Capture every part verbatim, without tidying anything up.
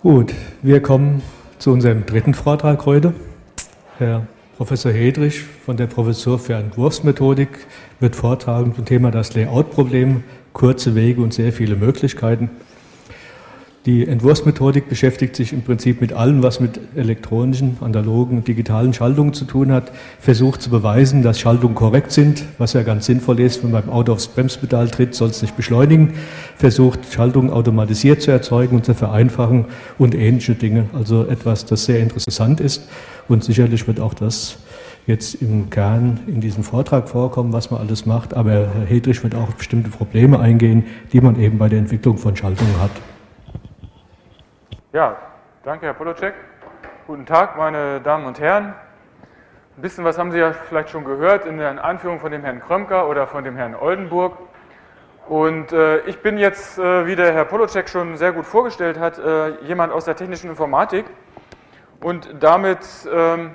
Gut, wir kommen zu unserem dritten Vortrag heute. Herr Professor Hedrich von der Professur für Entwurfsmethodik wird vortragen zum Thema das Layout-Problem, kurze Wege und sehr viele Möglichkeiten. Die Entwurfsmethodik beschäftigt sich im Prinzip mit allem, was mit elektronischen, analogen und digitalen Schaltungen zu tun hat, versucht zu beweisen, dass Schaltungen korrekt sind, was ja ganz sinnvoll ist, wenn man beim Auto aufs Bremspedal tritt, soll es nicht beschleunigen, versucht Schaltungen automatisiert zu erzeugen und zu vereinfachen und ähnliche Dinge, also etwas, das sehr interessant ist und sicherlich wird auch das jetzt im Kern in diesem Vortrag vorkommen, was man alles macht, aber Herr Hedrich wird auch auf bestimmte Probleme eingehen, die man eben bei der Entwicklung von Schaltungen hat. Ja, danke Herr Polocek. Guten Tag, meine Damen und Herren. Ein bisschen was haben Sie ja vielleicht schon gehört in der Einführung von dem Herrn Krömker oder von dem Herrn Oldenburg. Und äh, ich bin jetzt, äh, wie der Herr Polocek schon sehr gut vorgestellt hat, äh, jemand aus der technischen Informatik. Und damit ähm,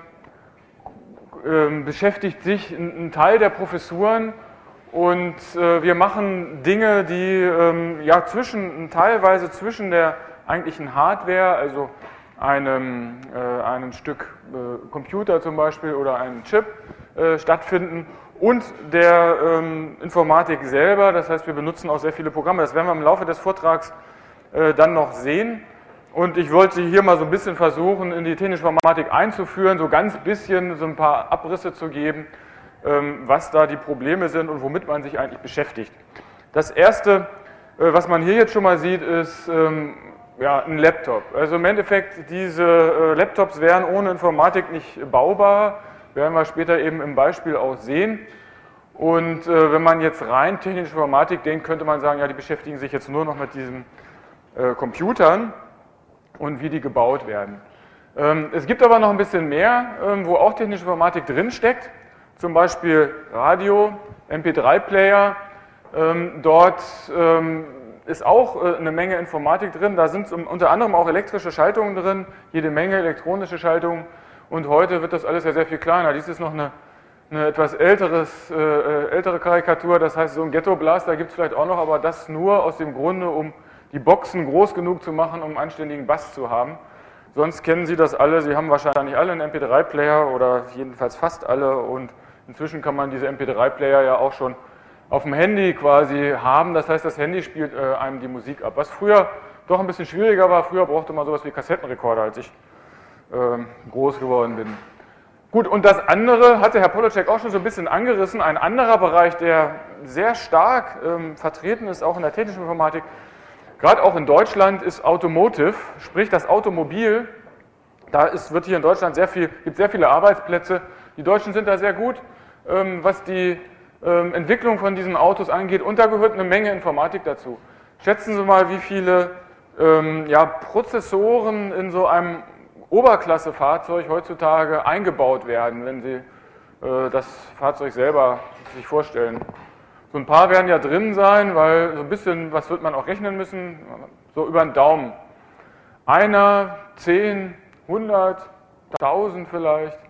äh, beschäftigt sich ein, ein Teil der Professuren. Und äh, wir machen Dinge, die ähm, ja zwischen, teilweise zwischen der eigentlichen Hardware, also einem, äh, einem Stück äh, Computer zum Beispiel oder einem Chip äh, stattfinden und der ähm, Informatik selber. Das heißt, wir benutzen auch sehr viele Programme. Das werden wir im Laufe des Vortrags äh, dann noch sehen. Und ich wollte hier mal so ein bisschen versuchen, in die technische Informatik einzuführen, so ganz bisschen so ein paar Abrisse zu geben, ähm, was da die Probleme sind und womit man sich eigentlich beschäftigt. Das Erste, äh, was man hier jetzt schon mal sieht, ist ähm, ja, ein Laptop. Also im Endeffekt, diese äh, Laptops wären ohne Informatik nicht baubar, werden wir später eben im Beispiel auch sehen. Und äh, wenn man jetzt rein technische Informatik denkt, könnte man sagen, ja, die beschäftigen sich jetzt nur noch mit diesen äh, Computern und wie die gebaut werden. Ähm, es gibt aber noch ein bisschen mehr, ähm, wo auch technische Informatik drinsteckt, zum Beispiel Radio, M P drei Player, ähm, dort ähm, ist auch eine Menge Informatik drin, da sind unter anderem auch elektrische Schaltungen drin, jede Menge elektronische Schaltungen und heute wird das alles ja sehr viel kleiner. Dies ist noch eine, eine etwas älteres, äh, ältere Karikatur, das heißt so ein Ghetto-Blaster gibt es vielleicht auch noch, aber das nur aus dem Grunde, um die Boxen groß genug zu machen, um einen anständigen Bass zu haben. Sonst kennen Sie das alle, Sie haben wahrscheinlich alle einen M P drei Player oder jedenfalls fast alle und inzwischen kann man diese M P drei Player ja auch schon auf dem Handy quasi haben, das heißt, das Handy spielt äh, einem die Musik ab. Was früher doch ein bisschen schwieriger war, früher brauchte man sowas wie Kassettenrekorder, als ich äh, groß geworden bin. Gut, und das andere hatte Herr Polocek auch schon so ein bisschen angerissen, ein anderer Bereich, der sehr stark ähm, vertreten ist, auch in der technischen Informatik, gerade auch in Deutschland, ist Automotive, sprich das Automobil. Da ist, wird hier in Deutschland sehr viel, gibt sehr viele Arbeitsplätze. Die Deutschen sind da sehr gut, ähm, was die Entwicklung von diesen Autos angeht und da gehört eine Menge Informatik dazu. Schätzen Sie mal, wie viele ähm, ja, Prozessoren in so einem Oberklassefahrzeug heutzutage eingebaut werden, wenn Sie äh, das Fahrzeug selber sich vorstellen. So ein paar werden ja drin sein, weil so ein bisschen, was wird man auch rechnen müssen, so über den Daumen. Einer, zehn, hundert, tausend vielleicht.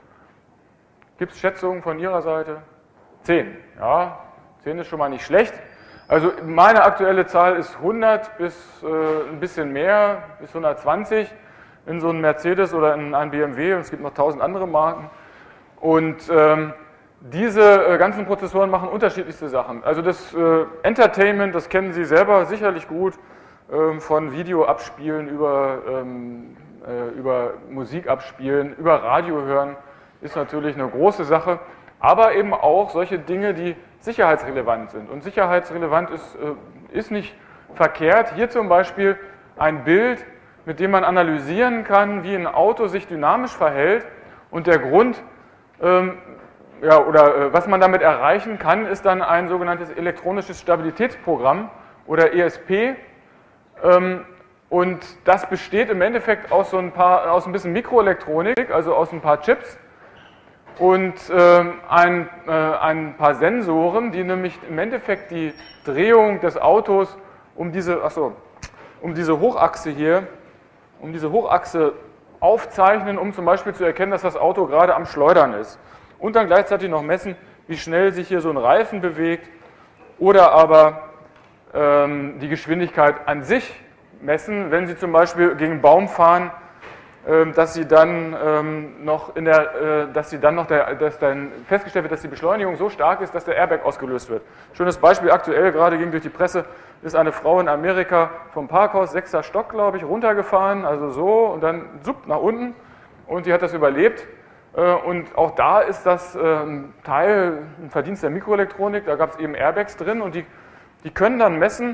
Gibt es Schätzungen von Ihrer Seite? zehn, ja, zehn ist schon mal nicht schlecht. Also meine aktuelle Zahl ist hundert bis äh, ein bisschen mehr, bis hundertzwanzig in so einem Mercedes oder in einem B M W und es gibt noch tausend andere Marken. Und ähm, diese äh, ganzen Prozessoren machen unterschiedlichste Sachen. Also das äh, Entertainment, das kennen Sie selber sicherlich gut, äh, von Video abspielen über, ähm, äh, über Musik abspielen, über Radio hören, ist natürlich eine große Sache. Aber eben auch solche Dinge, die sicherheitsrelevant sind. Und sicherheitsrelevant ist, ist nicht verkehrt. Hier zum Beispiel ein Bild, mit dem man analysieren kann, wie ein Auto sich dynamisch verhält. Und der Grund, ähm, ja, oder äh, was man damit erreichen kann, ist dann ein sogenanntes elektronisches Stabilitätsprogramm oder E S P. Ähm, und das besteht im Endeffekt aus, so ein paar, aus ein bisschen Mikroelektronik, also aus ein paar Chips. Und äh, ein, äh, ein paar Sensoren, die nämlich im Endeffekt die Drehung des Autos um diese, achso, um diese Hochachse hier, um diese Hochachse aufzeichnen, um zum Beispiel zu erkennen, dass das Auto gerade am Schleudern ist. Und dann gleichzeitig noch messen, wie schnell sich hier so ein Reifen bewegt oder aber ähm, die Geschwindigkeit an sich messen, wenn Sie zum Beispiel gegen einen Baum fahren, dass Sie dann ähm, noch in der, äh, dass Sie dann noch der, dass dann festgestellt wird, dass die Beschleunigung so stark ist, dass der Airbag ausgelöst wird. Schönes Beispiel aktuell, gerade ging durch die Presse, ist eine Frau in Amerika vom Parkhaus, sechster Stock, glaube ich, runtergefahren, also so und dann zupp nach unten und die hat das überlebt. Äh, und auch da ist das äh, ein Teil, ein Verdienst der Mikroelektronik, da gab es eben Airbags drin und die, die können dann messen,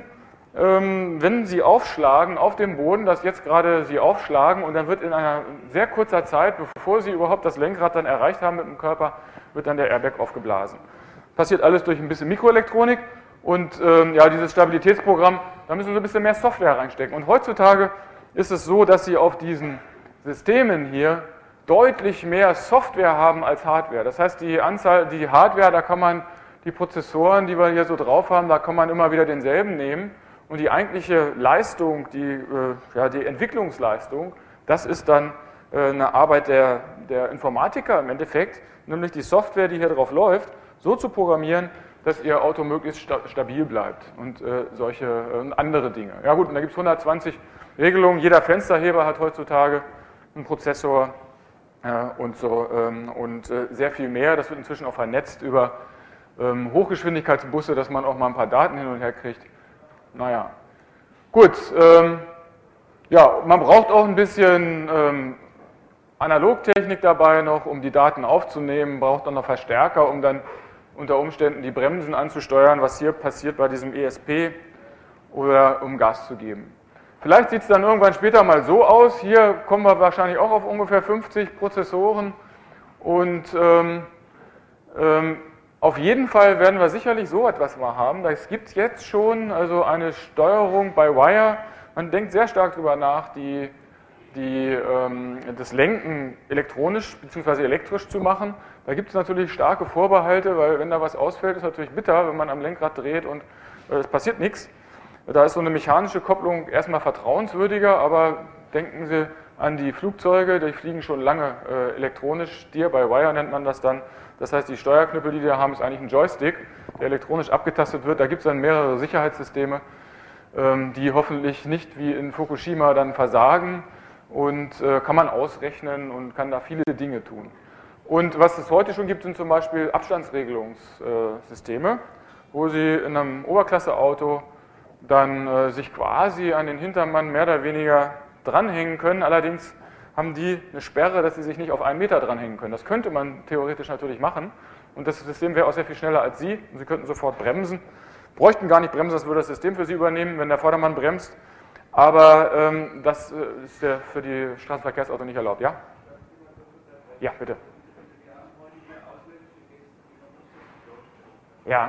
wenn Sie aufschlagen auf dem Boden, dass jetzt gerade Sie aufschlagen und dann wird in einer sehr kurzer Zeit, bevor Sie überhaupt das Lenkrad dann erreicht haben mit dem Körper, wird dann der Airbag aufgeblasen. Passiert alles durch ein bisschen Mikroelektronik und ähm, ja, dieses Stabilitätsprogramm, da müssen Sie ein bisschen mehr Software reinstecken. Und heutzutage ist es so, dass Sie auf diesen Systemen hier deutlich mehr Software haben als Hardware. Das heißt, die Anzahl, die Hardware, da kann man die Prozessoren, die wir hier so drauf haben, da kann man immer wieder denselben nehmen. Und die eigentliche Leistung, die, äh, ja, die Entwicklungsleistung, das ist dann äh, eine Arbeit der, der Informatiker im Endeffekt, nämlich die Software, die hier drauf läuft, so zu programmieren, dass Ihr Auto möglichst sta stabil bleibt und äh, solche äh, andere Dinge. Ja gut, und da gibt es hundertzwanzig Regelungen. Jeder Fensterheber hat heutzutage einen Prozessor äh, und so ähm, und äh, sehr viel mehr. Das wird inzwischen auch vernetzt über ähm, Hochgeschwindigkeitsbusse, dass man auch mal ein paar Daten hin und her kriegt. Naja, gut, ähm, ja, man braucht auch ein bisschen ähm, Analogtechnik dabei noch, um die Daten aufzunehmen, braucht dann noch Verstärker, um dann unter Umständen die Bremsen anzusteuern, was hier passiert bei diesem E S P oder um Gas zu geben. Vielleicht sieht es dann irgendwann später mal so aus, hier kommen wir wahrscheinlich auch auf ungefähr fünfzig Prozessoren und ähm, ähm, auf jeden Fall werden wir sicherlich so etwas mal haben. Das gibt es jetzt schon, also eine Steuerung by Wire. Man denkt sehr stark darüber nach, die, die, ähm, das Lenken elektronisch bzw. elektrisch zu machen. Da gibt es natürlich starke Vorbehalte, weil wenn da was ausfällt, ist natürlich bitter, wenn man am Lenkrad dreht und äh, es passiert nichts. Da ist so eine mechanische Kopplung erstmal vertrauenswürdiger, aber denken Sie an die Flugzeuge, die fliegen schon lange äh, elektronisch, Steer by Wire nennt man das dann. Das heißt, die Steuerknüppel, die wir haben, ist eigentlich ein Joystick, der elektronisch abgetastet wird. Da gibt es dann mehrere Sicherheitssysteme, ähm, die hoffentlich nicht wie in Fukushima dann versagen und äh, kann man ausrechnen und kann da viele Dinge tun. Und was es heute schon gibt, sind zum Beispiel Abstandsregelungssysteme, wo Sie in einem Oberklasseauto dann äh, sich quasi an den Hintermann mehr oder weniger dranhängen können. Allerdings haben die eine Sperre, dass sie sich nicht auf einen Meter dranhängen können. Das könnte man theoretisch natürlich machen und das System wäre auch sehr viel schneller als Sie und Sie könnten sofort bremsen. Bräuchten gar nicht bremsen, das würde das System für Sie übernehmen, wenn der Vordermann bremst, aber ähm, das ist ja für die Straßenverkehrsautos nicht erlaubt. Ja? Ja, bitte. Ja.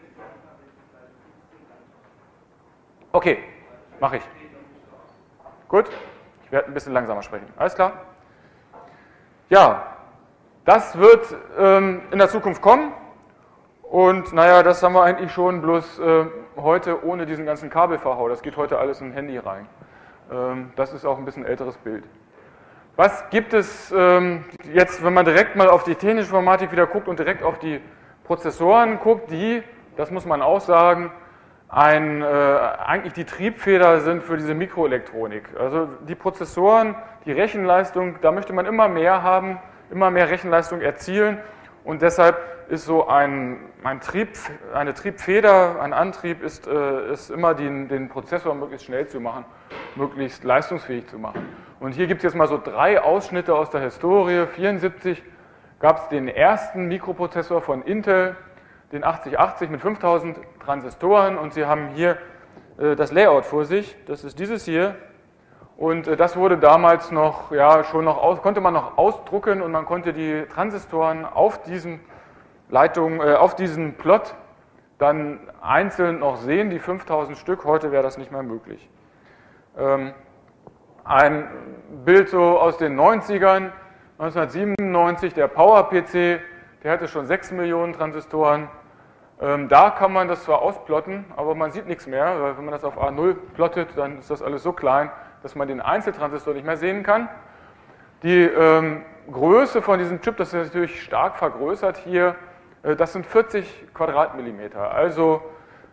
Okay, mache ich. Gut. Ich werde ein bisschen langsamer sprechen. Alles klar? Ja, das wird ähm, in der Zukunft kommen. Und naja, das haben wir eigentlich schon, bloß äh, heute ohne diesen ganzen Kabelverhau. Das geht heute alles in ein Handy rein. Ähm, das ist auch ein bisschen älteres Bild. Was gibt es ähm, jetzt, wenn man direkt mal auf die technische Informatik wieder guckt und direkt auf die Prozessoren guckt, die, das muss man auch sagen, Ein, äh, eigentlich die Triebfeder sind für diese Mikroelektronik. Also die Prozessoren, die Rechenleistung, da möchte man immer mehr haben, immer mehr Rechenleistung erzielen und deshalb ist so ein, ein Trieb, eine Triebfeder, ein Antrieb ist, äh, ist immer den, den Prozessor möglichst schnell zu machen, möglichst leistungsfähig zu machen. Und hier gibt es jetzt mal so drei Ausschnitte aus der Historie. neunzehnhundertvierundsiebzig gab es den ersten Mikroprozessor von Intel, den achtzig achtzig mit fünftausend Transistoren und Sie haben hier äh, das Layout vor sich, das ist dieses hier und äh, das wurde damals noch, ja schon noch, aus, konnte man noch ausdrucken und man konnte die Transistoren auf diesen Leitungen, äh, auf diesen Plot dann einzeln noch sehen, die fünftausend Stück, heute wäre das nicht mehr möglich. Ähm, ein Bild so aus den neunzigern, neunzehnhundertsiebenundneunzig, der Power-P C, der hatte schon sechs Millionen Transistoren. Ähm, da kann man das zwar ausplotten, aber man sieht nichts mehr, weil wenn man das auf A null plottet, dann ist das alles so klein, dass man den Einzeltransistor nicht mehr sehen kann. Die ähm, Größe von diesem Chip, das ist natürlich stark vergrößert hier, äh, das sind vierzig Quadratmillimeter, also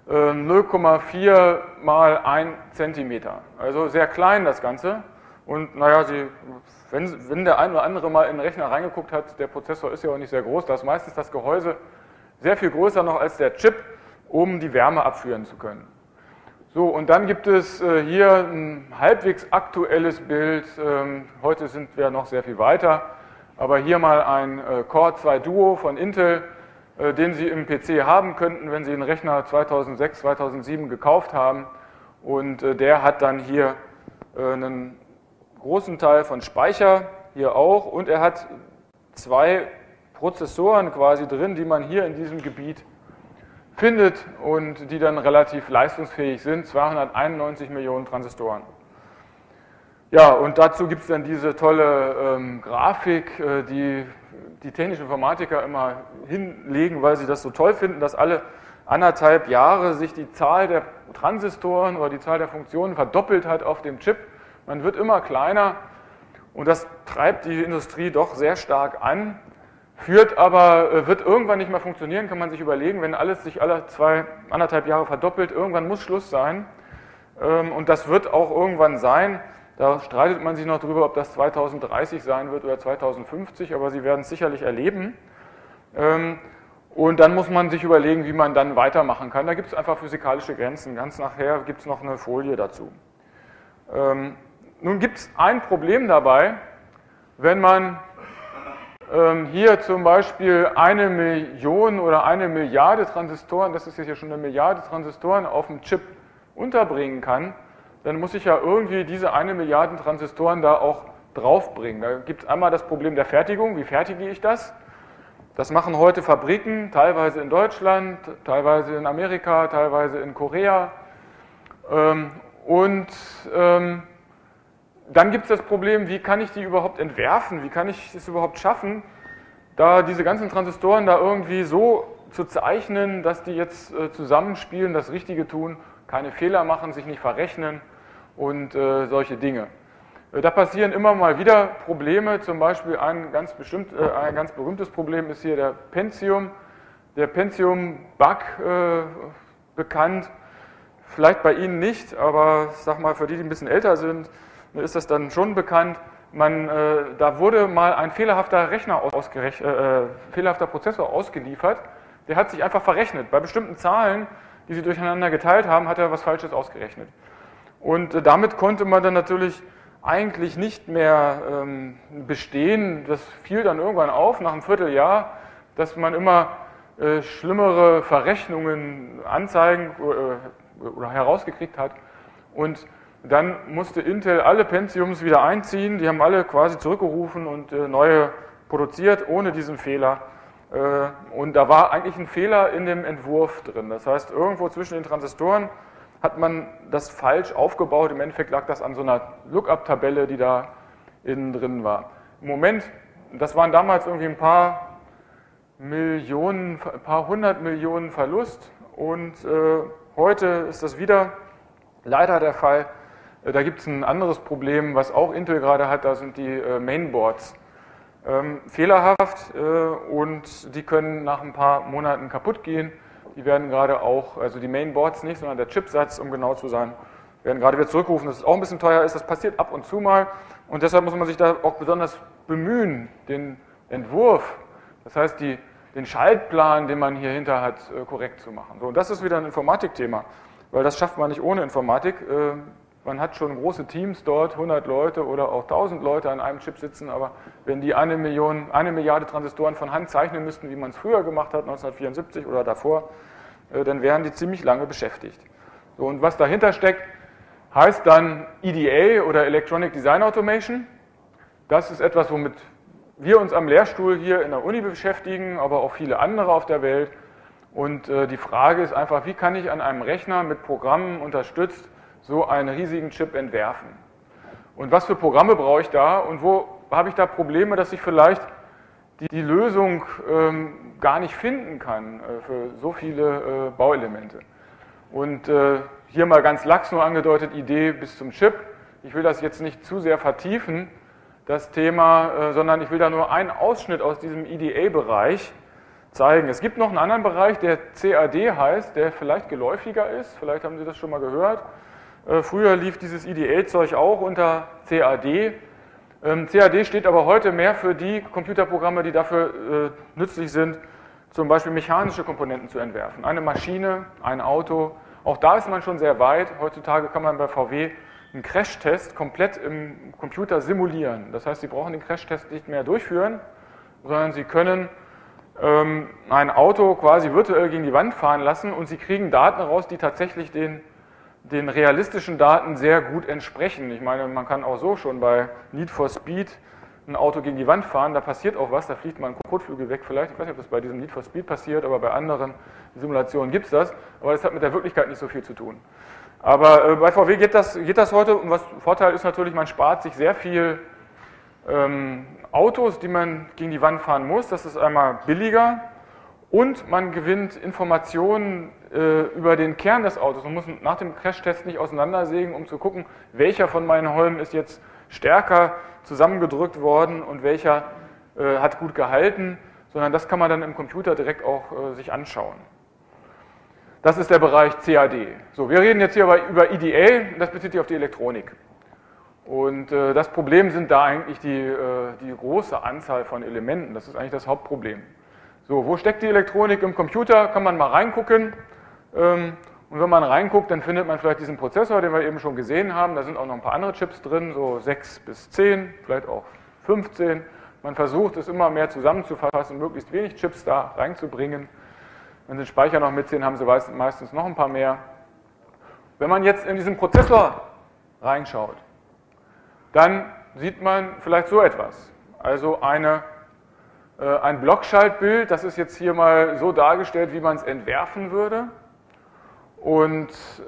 null Komma vier mal ein Zentimeter. Also sehr klein das Ganze. Und naja, Sie, wenn, wenn der ein oder andere mal in den Rechner reingeguckt hat, der Prozessor ist ja auch nicht sehr groß, da ist meistens das Gehäuse sehr viel größer noch als der Chip, um die Wärme abführen zu können. So, und dann gibt es äh, hier ein halbwegs aktuelles Bild. Ähm, heute sind wir noch sehr viel weiter, aber hier mal ein äh, Core zwei Duo von Intel, äh, den Sie im P C haben könnten, wenn Sie einen Rechner zweitausendsechs, zweitausendsieben gekauft haben. Und äh, der hat dann hier äh, einen großen Teil von Speicher, hier auch, und er hat zwei Prozessoren quasi drin, die man hier in diesem Gebiet findet und die dann relativ leistungsfähig sind, zweihunderteinundneunzig Millionen Transistoren. Ja, und dazu gibt es dann diese tolle ähm, Grafik, äh, die die technischen Informatiker immer hinlegen, weil sie das so toll finden, dass alle anderthalb Jahre sich die Zahl der Transistoren oder die Zahl der Funktionen verdoppelt hat auf dem Chip. Man wird immer kleiner und das treibt die Industrie doch sehr stark an. Führt aber, wird irgendwann nicht mehr funktionieren, kann man sich überlegen, wenn alles sich alle zwei, anderthalb Jahre verdoppelt, irgendwann muss Schluss sein. Und das wird auch irgendwann sein. Da streitet man sich noch darüber, ob das zweitausenddreißig sein wird oder zweitausendfünfzig, aber Sie werden es sicherlich erleben. Und dann muss man sich überlegen, wie man dann weitermachen kann. Da gibt es einfach physikalische Grenzen. Ganz nachher gibt es noch eine Folie dazu. Nun gibt es ein Problem dabei, wenn man hier zum Beispiel eine Million oder eine Milliarde Transistoren, das ist jetzt ja schon eine Milliarde Transistoren auf dem Chip unterbringen kann, dann muss ich ja irgendwie diese eine Milliarde Transistoren da auch draufbringen. Da gibt es einmal das Problem der Fertigung, wie fertige ich das? Das machen heute Fabriken, teilweise in Deutschland, teilweise in Amerika, teilweise in Korea. Und dann gibt es das Problem, wie kann ich die überhaupt entwerfen, wie kann ich es überhaupt schaffen, da diese ganzen Transistoren da irgendwie so zu zeichnen, dass die jetzt äh, zusammenspielen, das Richtige tun, keine Fehler machen, sich nicht verrechnen und äh, solche Dinge. Äh, da passieren immer mal wieder Probleme, zum Beispiel ein ganz, bestimmt, äh, ein ganz berühmtes Problem ist hier der Pentium, der Pentium-Bug äh, bekannt, vielleicht bei Ihnen nicht, aber ich sag mal, für die, die ein bisschen älter sind, ist das dann schon bekannt. Man, äh, da wurde mal ein fehlerhafter Rechner ausgerechnet, äh, fehlerhafter Prozessor ausgeliefert. Der hat sich einfach verrechnet. Bei bestimmten Zahlen, die sie durcheinander geteilt haben, hat er was Falsches ausgerechnet. Und äh, damit konnte man dann natürlich eigentlich nicht mehr ähm, bestehen. Das fiel dann irgendwann auf, nach einem Vierteljahr, dass man immer äh, schlimmere Verrechnungen anzeigen äh, oder herausgekriegt hat. Und dann musste Intel alle Pentiums wieder einziehen, die haben alle quasi zurückgerufen und äh, neue produziert, ohne diesen Fehler. Äh, und da war eigentlich ein Fehler in dem Entwurf drin. Das heißt, irgendwo zwischen den Transistoren hat man das falsch aufgebaut. Im Endeffekt lag das an so einer Lookup-Tabelle, die da innen drin war. Im Moment, das waren damals irgendwie ein paar Millionen, ein paar hundert Millionen Verlust und äh, heute ist das wieder leider der Fall. Da gibt es ein anderes Problem, was auch Intel gerade hat, da sind die äh, Mainboards ähm, fehlerhaft äh, und die können nach ein paar Monaten kaputt gehen. Die werden gerade auch, also die Mainboards nicht, sondern der Chipsatz, um genau zu sein, werden gerade wieder zurückgerufen, dass es auch ein bisschen teuer ist. Das passiert ab und zu mal und deshalb muss man sich da auch besonders bemühen, den Entwurf, das heißt die, den Schaltplan, den man hier hinter hat, äh, korrekt zu machen. So, und das ist wieder ein Informatikthema, weil das schafft man nicht ohne Informatik. Äh, Man hat schon große Teams dort, hundert Leute oder auch tausend Leute an einem Chip sitzen, aber wenn die eine Million, eine Milliarde Transistoren von Hand zeichnen müssten, wie man es früher gemacht hat, neunzehnhundertvierundsiebzig oder davor, dann wären die ziemlich lange beschäftigt. So, und was dahinter steckt, heißt dann E D A oder Electronic Design Automation. Das ist etwas, womit wir uns am Lehrstuhl hier in der Uni beschäftigen, aber auch viele andere auf der Welt. Und die Frage ist einfach, wie kann ich an einem Rechner mit Programmen unterstützt so einen riesigen Chip entwerfen. Und was für Programme brauche ich da und wo habe ich da Probleme, dass ich vielleicht die, die Lösung ähm, gar nicht finden kann äh, für so viele äh, Bauelemente. Und äh, hier mal ganz lax nur angedeutet, Idee bis zum Chip. Ich will das jetzt nicht zu sehr vertiefen, das Thema, äh, sondern ich will da nur einen Ausschnitt aus diesem E D A-Bereich zeigen. Es gibt noch einen anderen Bereich, der C A D heißt, der vielleicht geläufiger ist. Vielleicht haben Sie das schon mal gehört. Früher lief dieses I D A-Zeug auch unter C A D. C A D steht aber heute mehr für die Computerprogramme, die dafür nützlich sind, zum Beispiel mechanische Komponenten zu entwerfen. Eine Maschine, ein Auto. Auch da ist man schon sehr weit. Heutzutage kann man bei V W einen Crashtest komplett im Computer simulieren. Das heißt, Sie brauchen den Crashtest nicht mehr durchführen, sondern Sie können ähm, ein Auto quasi virtuell gegen die Wand fahren lassen und Sie kriegen Daten raus, die tatsächlich den, den realistischen Daten sehr gut entsprechen. Ich meine, man kann auch so schon bei Need for Speed ein Auto gegen die Wand fahren, da passiert auch was, da fliegt mal ein Kotflügel weg vielleicht. Ich weiß nicht, ob das bei diesem Need for Speed passiert, aber bei anderen Simulationen gibt es das. Aber das hat mit der Wirklichkeit nicht so viel zu tun. Aber äh, bei V W geht das, geht das heute, und was Vorteil ist natürlich, man spart sich sehr viel ähm, Autos, die man gegen die Wand fahren muss. Das ist einmal billiger und man gewinnt Informationen äh, über den Kern des Autos. Man muss nach dem Crashtest nicht auseinandersägen, um zu gucken, welcher von meinen Holmen ist jetzt stärker zusammengedrückt worden und welcher äh, hat gut gehalten, sondern das kann man dann im Computer direkt auch äh, sich anschauen. Das ist der Bereich C A D. So, wir reden jetzt hier über I D A, das bezieht sich auf die Elektronik. Und äh, das Problem sind da eigentlich die, äh, die große Anzahl von Elementen, das ist eigentlich das Hauptproblem. So, wo steckt die Elektronik im Computer? Kann man mal reingucken. Ähm, und wenn man reinguckt, dann findet man vielleicht diesen Prozessor, den wir eben schon gesehen haben. Da sind auch noch ein paar andere Chips drin, so sechs bis zehn, vielleicht auch fünfzehn. Man versucht es immer mehr zusammenzufassen, möglichst wenig Chips da reinzubringen. Wenn Sie den Speicher noch mitziehen, haben Sie meistens noch ein paar mehr. Wenn man jetzt in diesen Prozessor reinschaut, dann sieht man vielleicht so etwas. Also eine, äh, ein Blockschaltbild, das ist jetzt hier mal so dargestellt, wie man es entwerfen würde. Und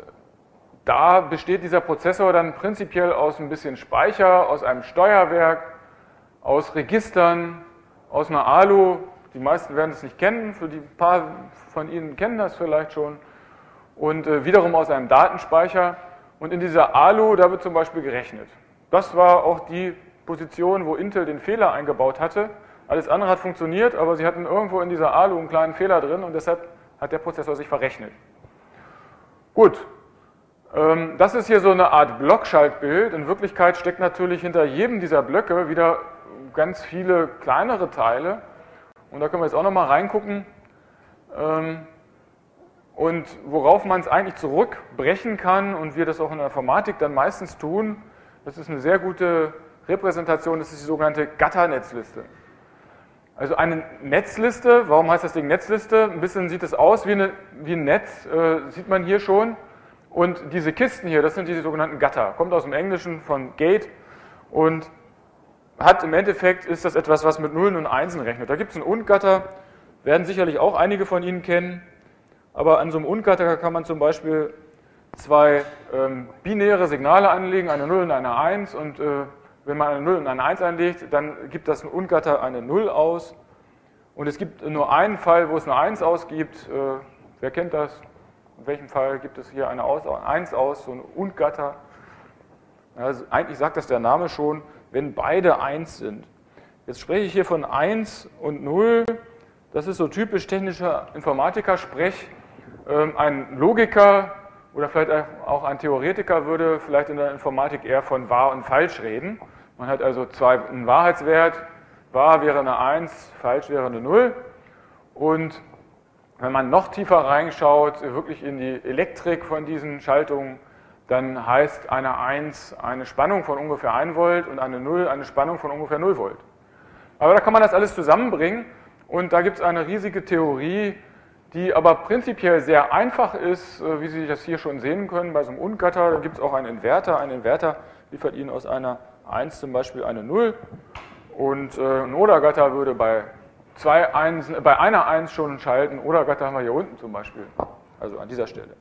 da besteht dieser Prozessor dann prinzipiell aus ein bisschen Speicher, aus einem Steuerwerk, aus Registern, aus einer Alu. Die meisten werden es nicht kennen, für die paar von Ihnen kennen das vielleicht schon. Und äh, wiederum aus einem Datenspeicher. Und in dieser Alu, da wird zum Beispiel gerechnet. Das war auch die Position, wo Intel den Fehler eingebaut hatte. Alles andere hat funktioniert, aber sie hatten irgendwo in dieser Alu einen kleinen Fehler drin und deshalb hat der Prozessor sich verrechnet. Gut, ähm, das ist hier so eine Art Blockschaltbild. In Wirklichkeit steckt natürlich hinter jedem dieser Blöcke wieder ganz viele kleinere Teile. Und da können wir jetzt auch nochmal reingucken. Ähm, und worauf man es eigentlich zurückbrechen kann und wir das auch in der Informatik dann meistens tun, das ist eine sehr gute Repräsentation, das ist die sogenannte Gatternetzliste. Also eine Netzliste, warum heißt das Ding Netzliste? Ein bisschen sieht es aus wie, eine, wie ein Netz, äh, sieht man hier schon. Und diese Kisten hier, das sind die sogenannten Gatter. Kommt aus dem Englischen von Gate und hat im Endeffekt, ist das etwas, was mit Nullen und Einsen rechnet. Da gibt es einen Und-Gatter, werden sicherlich auch einige von Ihnen kennen. Aber an so einem Und-Gatter kann man zum Beispiel zwei ähm, binäre Signale anlegen, eine Null und eine Eins. Und äh, wenn man eine Null und eine Eins anlegt, dann gibt das Und-Gatter eine Null aus. Und es gibt nur einen Fall, wo es eine Eins ausgibt. Äh, wer kennt das? In welchem Fall gibt es hier eine aus, Eins aus, so ein Und-Gatter? Also eigentlich sagt das der Name schon, wenn beide eins sind. Jetzt spreche ich hier von eins und null. Das ist so typisch technischer Informatiker-Sprech. Ähm, ein Logiker oder vielleicht auch ein Theoretiker würde vielleicht in der Informatik eher von wahr und falsch reden. Man hat also zwei, einen Wahrheitswert, wahr wäre eine eins, falsch wäre eine null. Und wenn man noch tiefer reinschaut, wirklich in die Elektrik von diesen Schaltungen, dann heißt eine eins eine Spannung von ungefähr ein Volt und eine null eine Spannung von ungefähr null Volt. Aber da kann man das alles zusammenbringen und da gibt es eine riesige Theorie, die aber prinzipiell sehr einfach ist, wie Sie das hier schon sehen können, bei so einem Und-Gatter. Da gibt es auch einen Inverter. Ein Inverter liefert Ihnen aus einer eins zum Beispiel eine null und ein Oder-Gatter würde bei, zwei Einsen, bei einer eins schon schalten. Oder-Gatter haben wir hier unten zum Beispiel, also an dieser Stelle.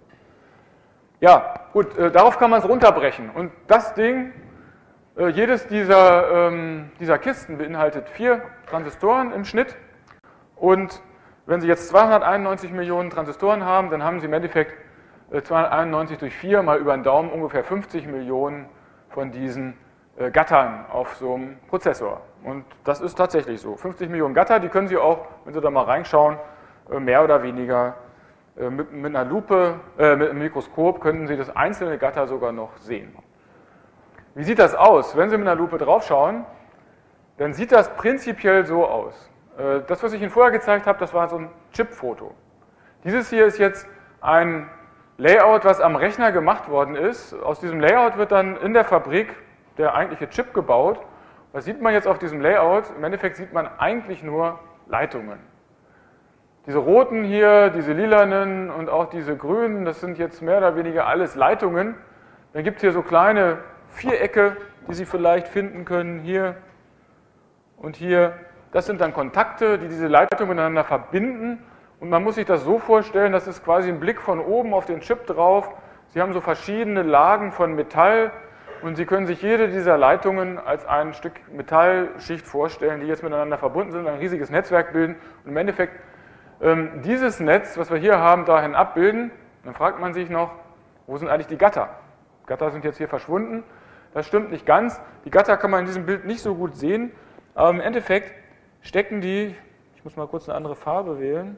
Ja, gut, äh, darauf kann man es runterbrechen. Und das Ding, äh, jedes dieser, ähm, dieser Kisten beinhaltet vier Transistoren im Schnitt. Und wenn Sie jetzt zweihunderteinundneunzig Millionen Transistoren haben, dann haben Sie im Endeffekt äh, zweihunderteinundneunzig durch vier mal über den Daumen ungefähr fünfzig Millionen von diesen äh, Gattern auf so einem Prozessor. Und das ist tatsächlich so. fünfzig Millionen Gatter, die können Sie auch, wenn Sie da mal reinschauen, äh, mehr oder weniger äh, mit, mit einer Lupe, äh, mit einem Mikroskop können Sie das einzelne Gatter sogar noch sehen. Wie sieht das aus? Wenn Sie mit einer Lupe draufschauen, dann sieht das prinzipiell so aus. Äh, das, was ich Ihnen vorher gezeigt habe, das war so ein Chip-Foto. Dieses hier ist jetzt ein Layout, was am Rechner gemacht worden ist. Aus diesem Layout wird dann in der Fabrik der eigentliche Chip gebaut. Was sieht man jetzt auf diesem Layout? Im Endeffekt sieht man eigentlich nur Leitungen. Diese roten hier, diese lilanen und auch diese grünen, das sind jetzt mehr oder weniger alles Leitungen. Dann gibt es hier so kleine Vierecke, die Sie vielleicht finden können, hier und hier. Das sind dann Kontakte, die diese Leitungen miteinander verbinden. Und man muss sich das so vorstellen, das ist quasi ein Blick von oben auf den Chip drauf. Sie haben so verschiedene Lagen von Metall und Sie können sich jede dieser Leitungen als ein Stück Metallschicht vorstellen, die jetzt miteinander verbunden sind, ein riesiges Netzwerk bilden. Und im Endeffekt ähm, dieses Netz, was wir hier haben, dahin abbilden. Dann fragt man sich noch, wo sind eigentlich die Gatter? Gatter sind jetzt hier verschwunden. Das stimmt nicht ganz. Die Gatter kann man in diesem Bild nicht so gut sehen. Aber im Endeffekt stecken die, ich muss mal kurz eine andere Farbe wählen,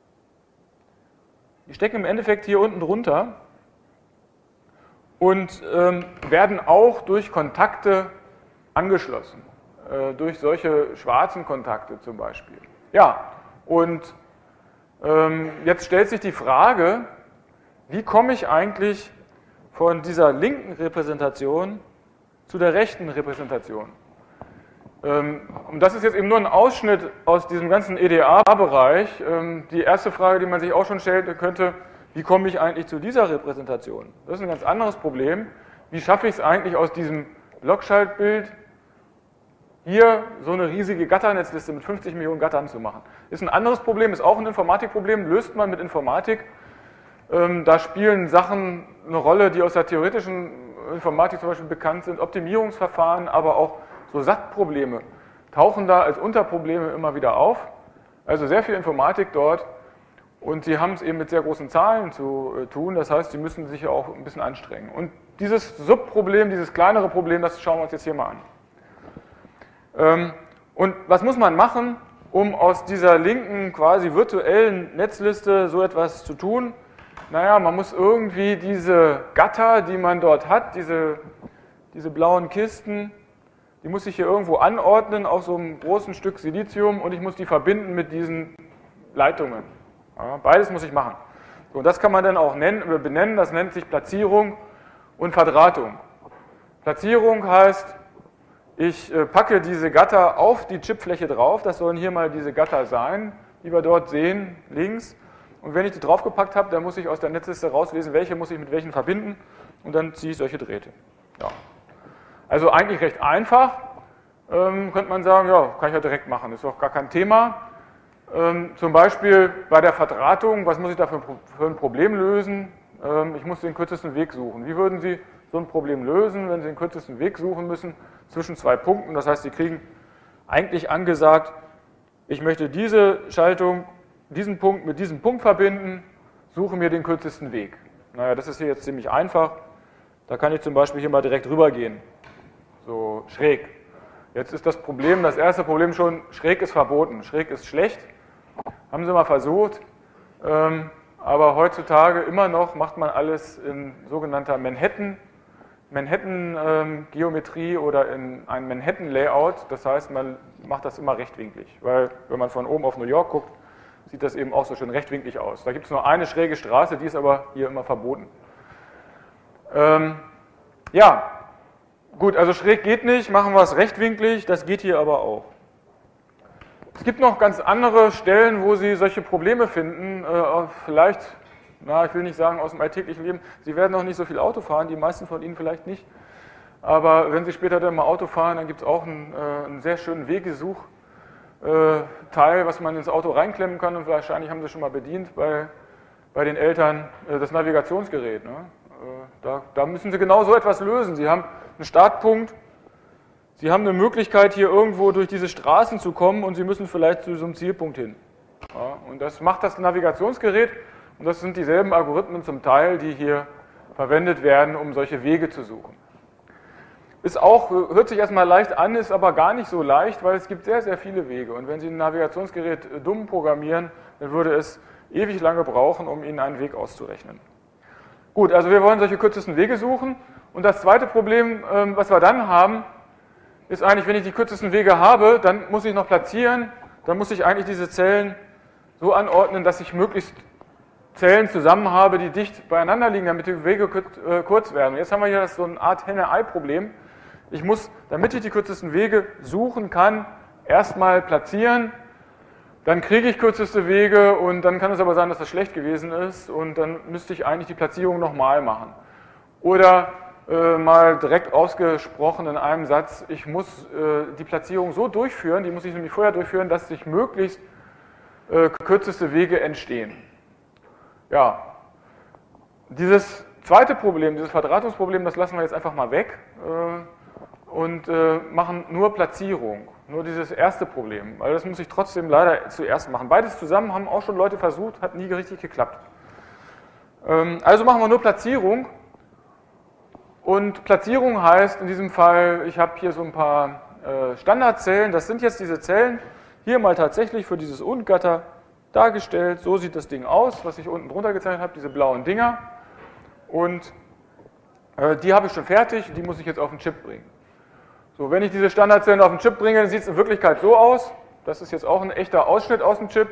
die stecken im Endeffekt hier unten drunter und ähm, werden auch durch Kontakte angeschlossen, äh, durch solche schwarzen Kontakte zum Beispiel. Ja, und ähm, jetzt stellt sich die Frage, wie komme ich eigentlich von dieser linken Repräsentation zu der rechten Repräsentation? Und das ist jetzt eben nur ein Ausschnitt aus diesem ganzen E D A-Bereich. Die erste Frage, die man sich auch schon stellen könnte, wie komme ich eigentlich zu dieser Repräsentation? Das ist ein ganz anderes Problem. Wie schaffe ich es eigentlich aus diesem Blockschaltbild hier so eine riesige Gatternetzliste mit fünfzig Millionen Gattern zu machen? Ist ein anderes Problem, ist auch ein Informatikproblem, löst man mit Informatik. Da spielen Sachen eine Rolle, die aus der theoretischen Informatik zum Beispiel bekannt sind, Optimierungsverfahren, aber auch so S A T-Probleme tauchen da als Unterprobleme immer wieder auf. Also sehr viel Informatik dort und Sie haben es eben mit sehr großen Zahlen zu äh, tun. Das heißt, Sie müssen sich auch ein bisschen anstrengen. Und dieses Subproblem, dieses kleinere Problem, das schauen wir uns jetzt hier mal an. Ähm, und was muss man machen, um aus dieser linken, quasi virtuellen Netzliste so etwas zu tun? Naja, man muss irgendwie diese Gatter, die man dort hat, diese, diese blauen Kisten, die muss ich hier irgendwo anordnen auf so einem großen Stück Silizium und ich muss die verbinden mit diesen Leitungen. Ja, beides muss ich machen. So, und das kann man dann auch nennen, benennen, das nennt sich Platzierung und Verdrahtung. Platzierung heißt, ich packe diese Gatter auf die Chipfläche drauf, das sollen hier mal diese Gatter sein, die wir dort sehen, links. Und wenn ich die draufgepackt habe, dann muss ich aus der Netzliste rauslesen, welche muss ich mit welchen verbinden und dann ziehe ich solche Drähte. Ja. Also eigentlich recht einfach, ähm, könnte man sagen, ja, kann ich ja direkt machen, ist doch gar kein Thema. Ähm, zum Beispiel bei der Verdrahtung, was muss ich da für, für ein Problem lösen? Ähm, ich muss den kürzesten Weg suchen. Wie würden Sie so ein Problem lösen, wenn Sie den kürzesten Weg suchen müssen zwischen zwei Punkten? Das heißt, Sie kriegen eigentlich angesagt, ich möchte diese Schaltung, diesen Punkt mit diesem Punkt verbinden, suche mir den kürzesten Weg. Naja, das ist hier jetzt ziemlich einfach. Da kann ich zum Beispiel hier mal direkt rübergehen. So schräg. Jetzt ist das Problem, das erste Problem schon, schräg ist verboten, schräg ist schlecht. Haben Sie mal versucht, ähm, aber heutzutage immer noch macht man alles in sogenannter Manhattan, Manhattan-Geometrie ähm, oder in einem Manhattan-Layout. Das heißt, man macht das immer rechtwinklig, weil wenn man von oben auf New York guckt, sieht das eben auch so schön rechtwinklig aus. Da gibt es nur eine schräge Straße, die ist aber hier immer verboten. Ähm, ja, gut, also schräg geht nicht, machen wir es rechtwinklig, das geht hier aber auch. Es gibt noch ganz andere Stellen, wo Sie solche Probleme finden, äh, vielleicht, na, ich will nicht sagen aus dem alltäglichen Leben, Sie werden noch nicht so viel Auto fahren, die meisten von Ihnen vielleicht nicht, aber wenn Sie später dann mal Auto fahren, dann gibt es auch einen, äh, einen sehr schönen Wegesuchteil, was man ins Auto reinklemmen kann und wahrscheinlich haben Sie schon mal bedient bei, bei den Eltern, äh, das Navigationsgerät. Ne? Äh, da, da müssen Sie genau so etwas lösen. Sie haben einen Startpunkt, Sie haben eine Möglichkeit, hier irgendwo durch diese Straßen zu kommen und Sie müssen vielleicht zu so einem Zielpunkt hin. Ja, und das macht das Navigationsgerät und das sind dieselben Algorithmen zum Teil, die hier verwendet werden, um solche Wege zu suchen. Ist auch, hört sich erstmal leicht an, ist aber gar nicht so leicht, weil es gibt sehr, sehr viele Wege. Und wenn Sie ein Navigationsgerät dumm programmieren, dann würde es ewig lange brauchen, um Ihnen einen Weg auszurechnen. Gut, also wir wollen solche kürzesten Wege suchen. Und das zweite Problem, was wir dann haben, ist eigentlich, wenn ich die kürzesten Wege habe, dann muss ich noch platzieren, dann muss ich eigentlich diese Zellen so anordnen, dass ich möglichst Zellen zusammen habe, die dicht beieinander liegen, damit die Wege kurz werden. Jetzt haben wir hier so eine Art Henne-Ei-Problem. Ich muss, damit ich die kürzesten Wege suchen kann, erstmal platzieren, dann kriege ich kürzeste Wege und dann kann es aber sein, dass das schlecht gewesen ist und dann müsste ich eigentlich die Platzierung nochmal machen. Oder äh, mal direkt ausgesprochen in einem Satz, ich muss äh, die Platzierung so durchführen, die muss ich nämlich vorher durchführen, dass sich möglichst äh, kürzeste Wege entstehen. Ja, dieses zweite Problem, dieses Verdrahtungsproblem, das lassen wir jetzt einfach mal weg äh, und äh, machen nur Platzierung, nur dieses erste Problem, weil das muss ich trotzdem leider zuerst machen. Beides zusammen haben auch schon Leute versucht, hat nie richtig geklappt. Ähm, also machen wir nur Platzierung und Platzierung heißt in diesem Fall, ich habe hier so ein paar äh, Standardzellen, das sind jetzt diese Zellen, hier mal tatsächlich für dieses Und-Gatter dargestellt, so sieht das Ding aus, was ich unten drunter gezeichnet habe, diese blauen Dinger. Und äh, die habe ich schon fertig, die muss ich jetzt auf den Chip bringen. So, wenn ich diese Standardzellen auf den Chip bringe, dann sieht es in Wirklichkeit so aus. Das ist jetzt auch ein echter Ausschnitt aus dem Chip.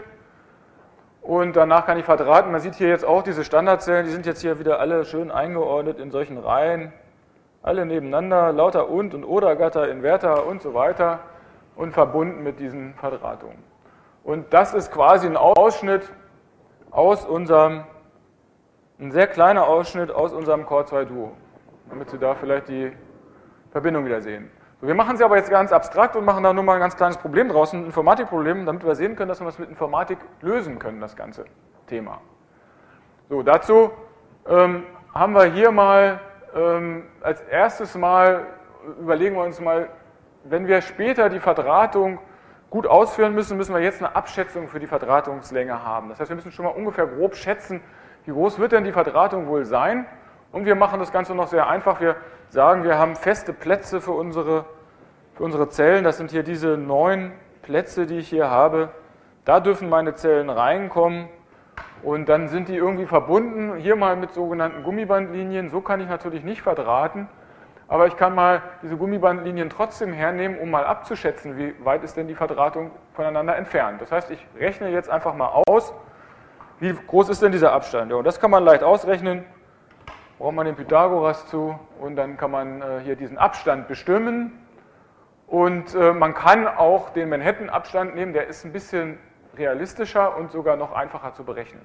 Und danach kann ich verdrahten. Man sieht hier jetzt auch diese Standardzellen, die sind jetzt hier wieder alle schön eingeordnet in solchen Reihen. Alle nebeneinander, lauter Und- und Oder-Gatter, Inverter und so weiter und verbunden mit diesen Verdrahtungen. Und das ist quasi ein Ausschnitt aus unserem, ein sehr kleiner Ausschnitt aus unserem Core zwei Duo, damit Sie da vielleicht die Verbindung wieder sehen. So, wir machen es aber jetzt ganz abstrakt und machen da nur mal ein ganz kleines Problem draus, ein Informatikproblem, damit wir sehen können, dass wir das mit Informatik lösen können, das ganze Thema. So, dazu ähm, haben wir hier mal ähm, als erstes mal, überlegen wir uns mal, wenn wir später die Verdrahtung gut ausführen müssen, müssen wir jetzt eine Abschätzung für die Verdrahtungslänge haben. Das heißt, wir müssen schon mal ungefähr grob schätzen, wie groß wird denn die Verdrahtung wohl sein. Und wir machen das Ganze noch sehr einfach. Wir sagen, wir haben feste Plätze für unsere, für unsere Zellen. Das sind hier diese neun Plätze, die ich hier habe. Da dürfen meine Zellen reinkommen und dann sind die irgendwie verbunden. Hier mal mit sogenannten Gummibandlinien. So kann ich natürlich nicht verdrahten. Aber ich kann mal diese Gummibandlinien trotzdem hernehmen, um mal abzuschätzen, wie weit ist denn die Verdrahtung voneinander entfernt. Das heißt, ich rechne jetzt einfach mal aus, wie groß ist denn dieser Abstand. Ja, und das kann man leicht ausrechnen. Braucht man den Pythagoras zu und dann kann man äh, hier diesen Abstand bestimmen. Und äh, man kann auch den Manhattan-Abstand nehmen, der ist ein bisschen realistischer und sogar noch einfacher zu berechnen.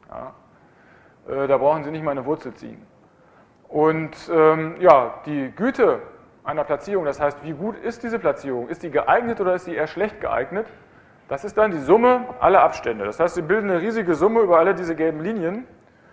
Ja. Äh, da brauchen Sie nicht mal eine Wurzel ziehen. Und ähm, ja, die Güte einer Platzierung, das heißt, wie gut ist diese Platzierung? Ist die geeignet oder ist sie eher schlecht geeignet? Das ist dann die Summe aller Abstände. Das heißt, Sie bilden eine riesige Summe über alle diese gelben Linien.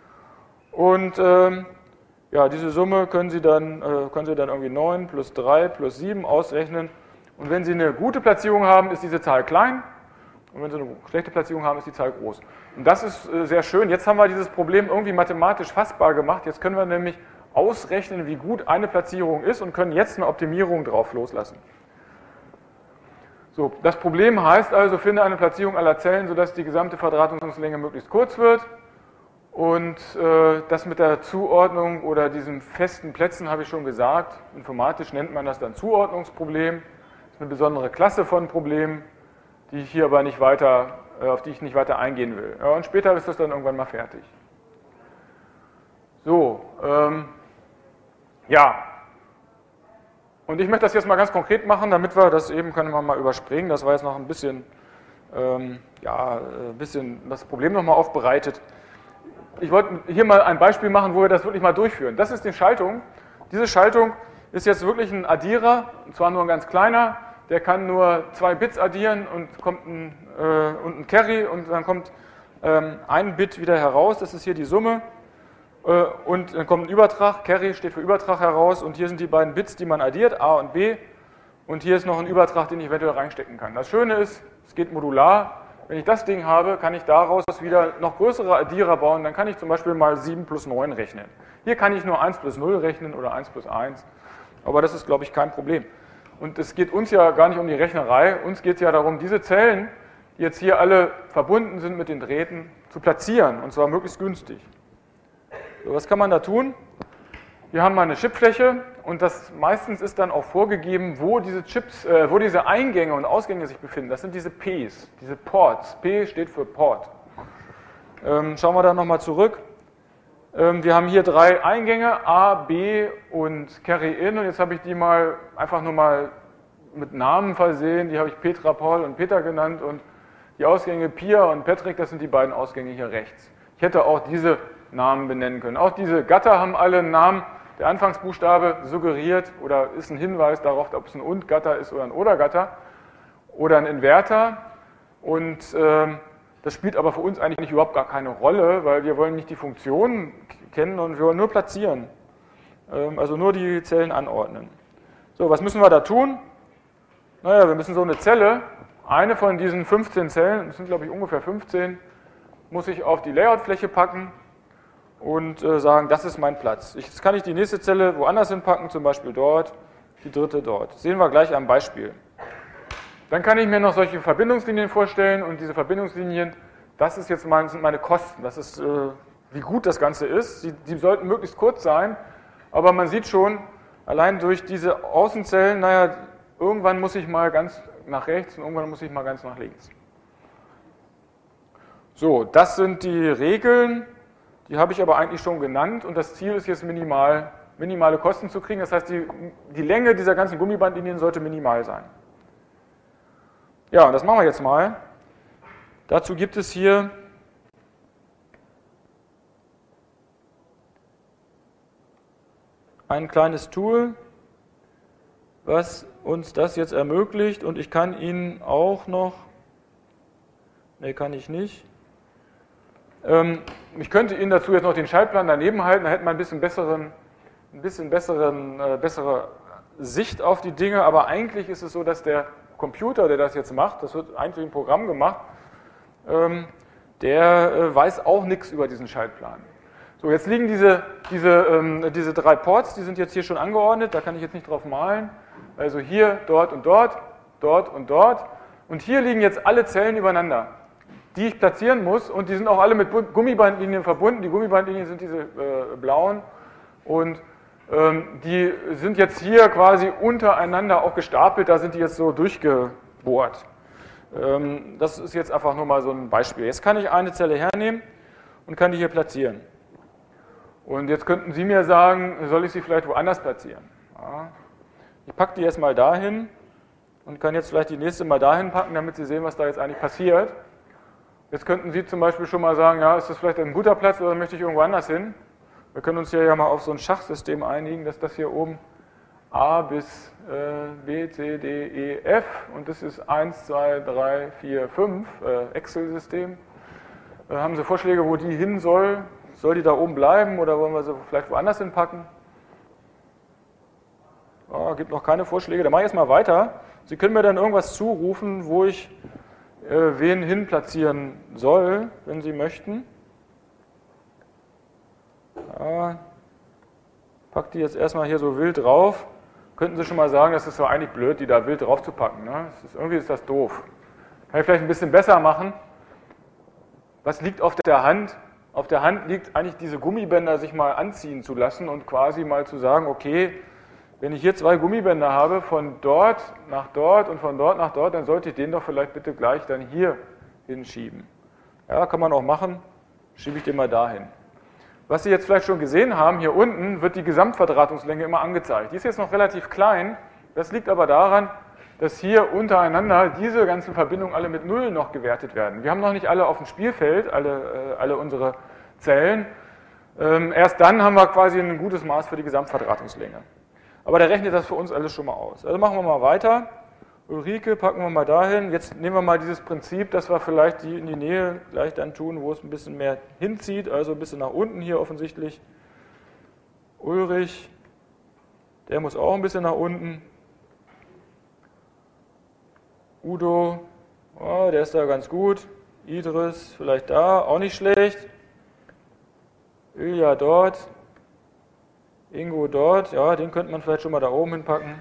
Und ähm, ja, diese Summe können Sie, dann, äh, können Sie dann irgendwie neun plus drei plus sieben ausrechnen. Und wenn Sie eine gute Platzierung haben, ist diese Zahl klein. Und wenn Sie eine schlechte Platzierung haben, ist die Zahl groß. Und das ist äh, sehr schön. Jetzt haben wir dieses Problem irgendwie mathematisch fassbar gemacht. Jetzt können wir nämlich ausrechnen, wie gut eine Platzierung ist und können jetzt eine Optimierung drauf loslassen. So, das Problem heißt also, finde eine Platzierung aller Zellen, sodass die gesamte Verdrahtungslänge möglichst kurz wird. Und äh, das mit der Zuordnung oder diesen festen Plätzen habe ich schon gesagt. Informatisch nennt man das dann Zuordnungsproblem. Das ist eine besondere Klasse von Problemen, die ich hier aber nicht weiter, äh, auf die ich nicht weiter eingehen will. Ja, und später ist das dann irgendwann mal fertig. So, ähm, ja. Und ich möchte das jetzt mal ganz konkret machen, damit wir das eben, können wir mal überspringen. Das war jetzt noch ein bisschen, ähm, ja, ein bisschen das Problem nochmal aufbereitet. Ich wollte hier mal ein Beispiel machen, wo wir das wirklich mal durchführen. Das ist die Schaltung. Diese Schaltung ist jetzt wirklich ein Addierer, und zwar nur ein ganz kleiner. Der kann nur zwei Bits addieren und kommt ein, äh, und ein Carry und dann kommt ähm, ein Bit wieder heraus. Das ist hier die Summe. Äh, und dann kommt ein Übertrag. Carry steht für Übertrag heraus. Und hier sind die beiden Bits, die man addiert, A und B. Und hier ist noch ein Übertrag, den ich eventuell reinstecken kann. Das Schöne ist, es geht modular. Wenn ich das Ding habe, kann ich daraus wieder noch größere Addierer bauen. Dann kann ich zum Beispiel mal sieben plus neun rechnen. Hier kann ich nur eins plus null rechnen oder eins plus eins. Aber das ist, glaube ich, kein Problem. Und es geht uns ja gar nicht um die Rechnerei, uns geht es ja darum, diese Zellen, die jetzt hier alle verbunden sind mit den Drähten, zu platzieren, und zwar möglichst günstig. So, was kann man da tun? Wir haben mal eine Chipfläche und das meistens ist dann auch vorgegeben, wo diese Chips, äh, wo diese Eingänge und Ausgänge sich befinden. Das sind diese Ps, diese Ports. P steht für Port. Ähm, schauen wir da nochmal zurück. Ähm, wir haben hier drei Eingänge, A, B und Carry-In, und jetzt habe ich die mal einfach nur mal mit Namen versehen. Die habe ich Petra, Paul und Peter genannt, und die Ausgänge Pia und Patrick, das sind die beiden Ausgänge hier rechts. Ich hätte auch diese Namen benennen können. Auch diese Gatter haben alle einen Namen. Der Anfangsbuchstabe suggeriert oder ist ein Hinweis darauf, ob es ein Und-Gatter ist oder ein Oder-Gatter oder ein Inverter. Und äh, das spielt aber für uns eigentlich überhaupt gar keine Rolle, weil wir wollen nicht die Funktionen kennen und wir wollen nur platzieren. Ähm, also nur die Zellen anordnen. So, was müssen wir da tun? Naja, wir müssen so eine Zelle, eine von diesen fünfzehn Zellen, das sind glaube ich ungefähr fünfzehn, muss ich auf die Layoutfläche packen und äh, sagen, das ist mein Platz. Ich, jetzt kann ich die nächste Zelle woanders hinpacken, zum Beispiel dort, die dritte dort. Das sehen wir gleich am Beispiel. Dann kann ich mir noch solche Verbindungslinien vorstellen, und diese Verbindungslinien, das ist jetzt mein, sind meine Kosten. Das ist, äh, wie gut das Ganze ist. Die, die sollten möglichst kurz sein, aber man sieht schon, allein durch diese Außenzellen, naja, irgendwann muss ich mal ganz nach rechts und irgendwann muss ich mal ganz nach links. So, das sind die Regeln. Die habe ich aber eigentlich schon genannt, und das Ziel ist jetzt minimal, minimale Kosten zu kriegen. Das heißt, die, die Länge dieser ganzen Gummibandlinien sollte minimal sein. Ja, und das machen wir jetzt mal. Dazu gibt es hier ein kleines Tool, was uns das jetzt ermöglicht, und ich kann Ihnen auch noch, ne, kann ich nicht, ich könnte Ihnen dazu jetzt noch den Schaltplan daneben halten, da hätten wir ein bisschen, besseren, ein bisschen besseren, äh, bessere Sicht auf die Dinge, aber eigentlich ist es so, dass der Computer, der das jetzt macht, das wird eigentlich ein Programm gemacht, ähm, der äh, weiß auch nichts über diesen Schaltplan. So, jetzt liegen diese, diese, ähm, diese drei Ports, die sind jetzt hier schon angeordnet, da kann ich jetzt nicht drauf malen, also hier, dort und dort, dort und dort, und hier liegen jetzt alle Zellen übereinander, die ich platzieren muss, und die sind auch alle mit Gummibandlinien verbunden. Die Gummibandlinien sind diese äh, blauen, und ähm, die sind jetzt hier quasi untereinander auch gestapelt, da sind die jetzt so durchgebohrt. Ähm, das ist jetzt einfach nur mal so ein Beispiel. Jetzt kann ich eine Zelle hernehmen und kann die hier platzieren. Und jetzt könnten Sie mir sagen, soll ich sie vielleicht woanders platzieren? Ja. Ich packe die erstmal dahin und kann jetzt vielleicht die nächste mal dahin packen, damit Sie sehen, was da jetzt eigentlich passiert. Jetzt könnten Sie zum Beispiel schon mal sagen, ja, ist das vielleicht ein guter Platz oder möchte ich irgendwo anders hin? Wir können uns hier ja mal auf so ein Schachsystem einigen, dass das hier oben A bis äh, B, C, D, E, F, und das ist eins, zwei, drei, vier, fünf, äh, Excel-System. Äh, haben Sie Vorschläge, wo die hin soll? Soll die da oben bleiben oder wollen wir sie vielleicht woanders hinpacken? Oh, gibt noch keine Vorschläge. Dann mache ich jetzt mal weiter. Sie können mir dann irgendwas zurufen, wo ich äh, wen hin platzieren soll, wenn Sie möchten. Ja, pack die jetzt erstmal hier so wild drauf. Könnten Sie schon mal sagen, das ist doch eigentlich blöd, die da wild drauf zu packen. Ne? Das ist, irgendwie ist das doof. Kann ich vielleicht ein bisschen besser machen. Was liegt auf der Hand? Auf der Hand liegt eigentlich diese Gummibänder sich mal anziehen zu lassen und quasi mal zu sagen, okay, wenn ich hier zwei Gummibänder habe, von dort nach dort und von dort nach dort, dann sollte ich den doch vielleicht bitte gleich dann hier hinschieben. Ja, kann man auch machen, schiebe ich den mal dahin. Was Sie jetzt vielleicht schon gesehen haben, hier unten wird die Gesamtverdrahtungslänge immer angezeigt. Die ist jetzt noch relativ klein, das liegt aber daran, dass hier untereinander diese ganzen Verbindungen alle mit Null noch gewertet werden. Wir haben noch nicht alle auf dem Spielfeld, alle, alle unsere Zellen. Ähm, erst dann haben wir quasi ein gutes Maß für die Gesamtverdrahtungslänge. Aber der rechnet das für uns alles schon mal aus. Also machen wir mal weiter. Ulrike packen wir mal dahin. Jetzt nehmen wir mal dieses Prinzip, dass wir vielleicht die in die Nähe gleich dann tun, wo es ein bisschen mehr hinzieht, also ein bisschen nach unten hier offensichtlich. Ulrich, der muss auch ein bisschen nach unten. Udo, oh, der ist da ganz gut. Idris, vielleicht da, auch nicht schlecht. Ilja dort. Ingo dort, ja, den könnte man vielleicht schon mal da oben hinpacken.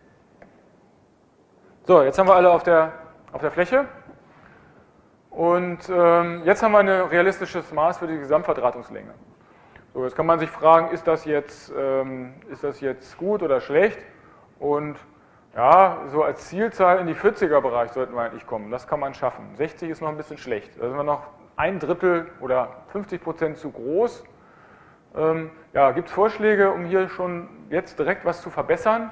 So, jetzt haben wir alle auf der, auf der Fläche. Und ähm, jetzt haben wir ein realistisches Maß für die Gesamtverdrahtungslänge. So, jetzt kann man sich fragen, ist das jetzt, ähm, ist das jetzt gut oder schlecht? Und ja, so als Zielzahl in die vierziger-Bereich sollten wir eigentlich kommen. Das kann man schaffen. sechzig ist noch ein bisschen schlecht. Da sind wir noch ein Drittel oder fünfzig Prozent zu groß. Ähm, ja, gibt es Vorschläge, um hier schon jetzt direkt was zu verbessern?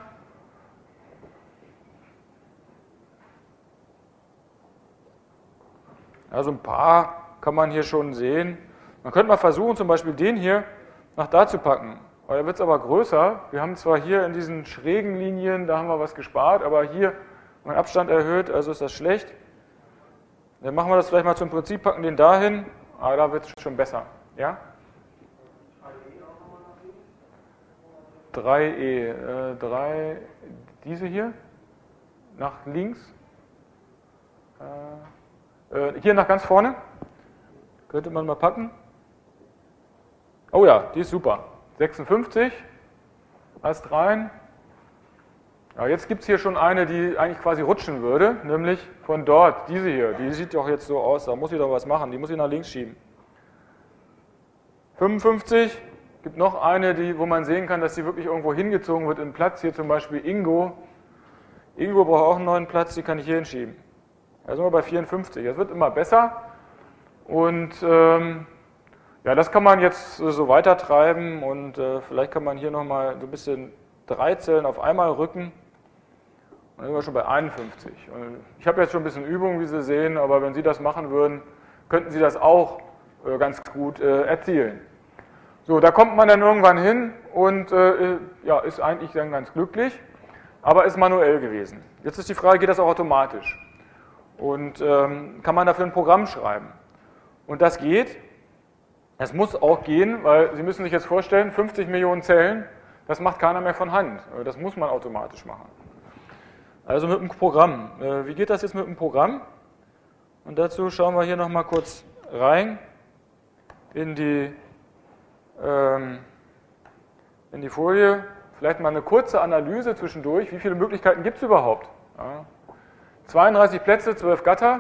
Also ein paar kann man hier schon sehen. Man könnte mal versuchen, zum Beispiel den hier nach da zu packen. Aber da wird es aber größer. Wir haben zwar hier in diesen schrägen Linien, da haben wir was gespart, aber hier mein Abstand erhöht, also ist das schlecht. Dann machen wir das vielleicht mal zum Prinzip, packen den dahin, aber da wird es schon besser. Ja? drei E, äh, drei, diese hier, nach links. Äh, äh, hier nach ganz vorne. Könnte man mal packen. Oh ja, die ist super. sechsundfünfzig, passt rein. Ja, jetzt gibt es hier schon eine, die eigentlich quasi rutschen würde, nämlich von dort, diese hier. Die sieht doch jetzt so aus, da muss ich doch was machen, die muss ich nach links schieben. fünfundfünfzig, gibt noch eine, die, wo man sehen kann, dass sie wirklich irgendwo hingezogen wird in Platz. Hier zum Beispiel Ingo. Ingo braucht auch einen neuen Platz, die kann ich hier hinschieben. Da sind wir bei vierundfünfzig. Das wird immer besser. Und ähm, ja, das kann man jetzt so weiter treiben und äh, vielleicht kann man hier nochmal so ein bisschen drei Zellen auf einmal rücken. Und dann sind wir schon bei einundfünfzig. Und ich habe jetzt schon ein bisschen Übung, wie Sie sehen, aber wenn Sie das machen würden, könnten Sie das auch äh, ganz gut äh, erzielen. So, da kommt man dann irgendwann hin und äh, ja, ist eigentlich dann ganz glücklich, aber ist manuell gewesen. Jetzt ist die Frage, geht das auch automatisch? Und ähm, kann man dafür ein Programm schreiben? Und das geht. Es muss auch gehen, weil Sie müssen sich jetzt vorstellen, fünfzig Millionen Zellen, das macht keiner mehr von Hand. Das muss man automatisch machen. Also mit einem Programm. Wie geht das jetzt mit einem Programm? Und dazu schauen wir hier nochmal kurz rein in die, ähm, in die Folie. Vielleicht mal eine kurze Analyse zwischendurch. Wie viele Möglichkeiten gibt es überhaupt? Ja. zweiunddreißig Plätze, zwölf Gatter.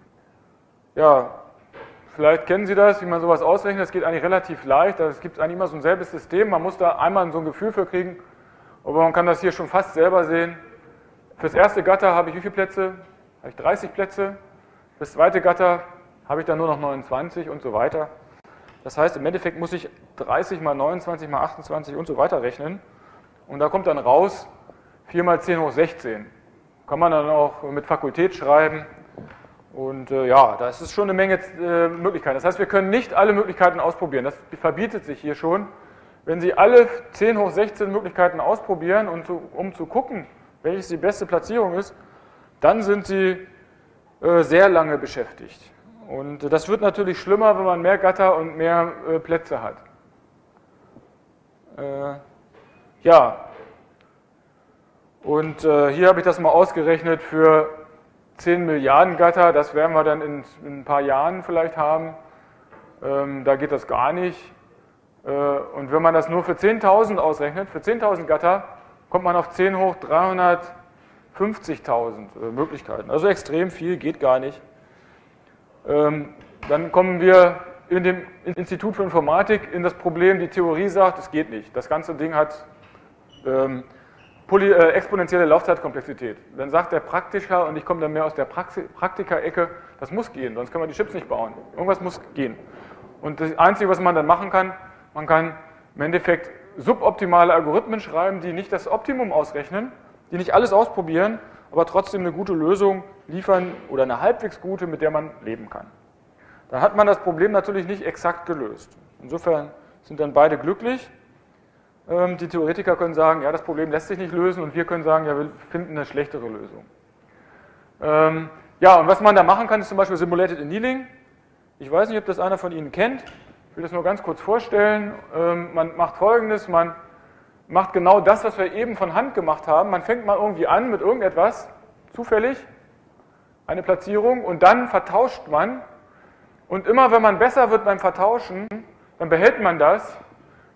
Ja, vielleicht kennen Sie das, wie man sowas ausrechnet. Das geht eigentlich relativ leicht. Es gibt eigentlich immer so ein selbes System. Man muss da einmal so ein Gefühl für kriegen. Aber man kann das hier schon fast selber sehen. Für das erste Gatter habe ich wie viele Plätze? Habe ich dreißig Plätze. Für das zweite Gatter habe ich dann nur noch neunundzwanzig und so weiter. Das heißt, im Endeffekt muss ich dreißig mal neunundzwanzig mal achtundzwanzig und so weiter rechnen. Und da kommt dann raus vier mal zehn hoch sechzehn. Kann man dann auch mit Fakultät schreiben. Und äh, ja, das ist schon eine Menge äh, Möglichkeiten. Das heißt, wir können nicht alle Möglichkeiten ausprobieren. Das verbietet sich hier schon. Wenn Sie alle zehn hoch sechzehn Möglichkeiten ausprobieren, und zu, um zu gucken, welches die beste Platzierung ist, dann sind Sie äh, sehr lange beschäftigt. Und äh, das wird natürlich schlimmer, wenn man mehr Gatter und mehr äh, Plätze hat. Äh, ja, und äh, hier habe ich das mal ausgerechnet für zehn Milliarden Gatter, das werden wir dann in, in ein paar Jahren vielleicht haben. Ähm, da geht das gar nicht. Äh, und wenn man das nur für zehntausend ausrechnet, für zehntausend Gatter, kommt man auf zehn hoch dreihundertfünfzigtausend äh, Möglichkeiten. Also extrem viel, geht gar nicht. Ähm, dann kommen wir in dem Institut für Informatik in das Problem, die Theorie sagt, es geht nicht. Das ganze Ding hat ähm, Poly, äh, exponentielle Laufzeitkomplexität. Dann sagt der Praktiker, und ich komme dann mehr aus der Praktiker-Ecke, das muss gehen, sonst können wir die Chips nicht bauen. Irgendwas muss gehen. Und das Einzige, was man dann machen kann, man kann im Endeffekt suboptimale Algorithmen schreiben, die nicht das Optimum ausrechnen, die nicht alles ausprobieren, aber trotzdem eine gute Lösung liefern oder eine halbwegs gute, mit der man leben kann. Dann hat man das Problem natürlich nicht exakt gelöst. Insofern sind dann beide glücklich. Die Theoretiker können sagen, ja, das Problem lässt sich nicht lösen, und wir können sagen, ja, wir finden eine schlechtere Lösung. Ähm, ja, und was man da machen kann, ist zum Beispiel Simulated Annealing. Ich weiß nicht, ob das einer von Ihnen kennt. Ich will das nur ganz kurz vorstellen. Ähm, man macht Folgendes, man macht genau das, was wir eben von Hand gemacht haben. Man fängt mal irgendwie an mit irgendetwas, zufällig, eine Platzierung, und dann vertauscht man. Und immer wenn man besser wird beim Vertauschen, dann behält man das.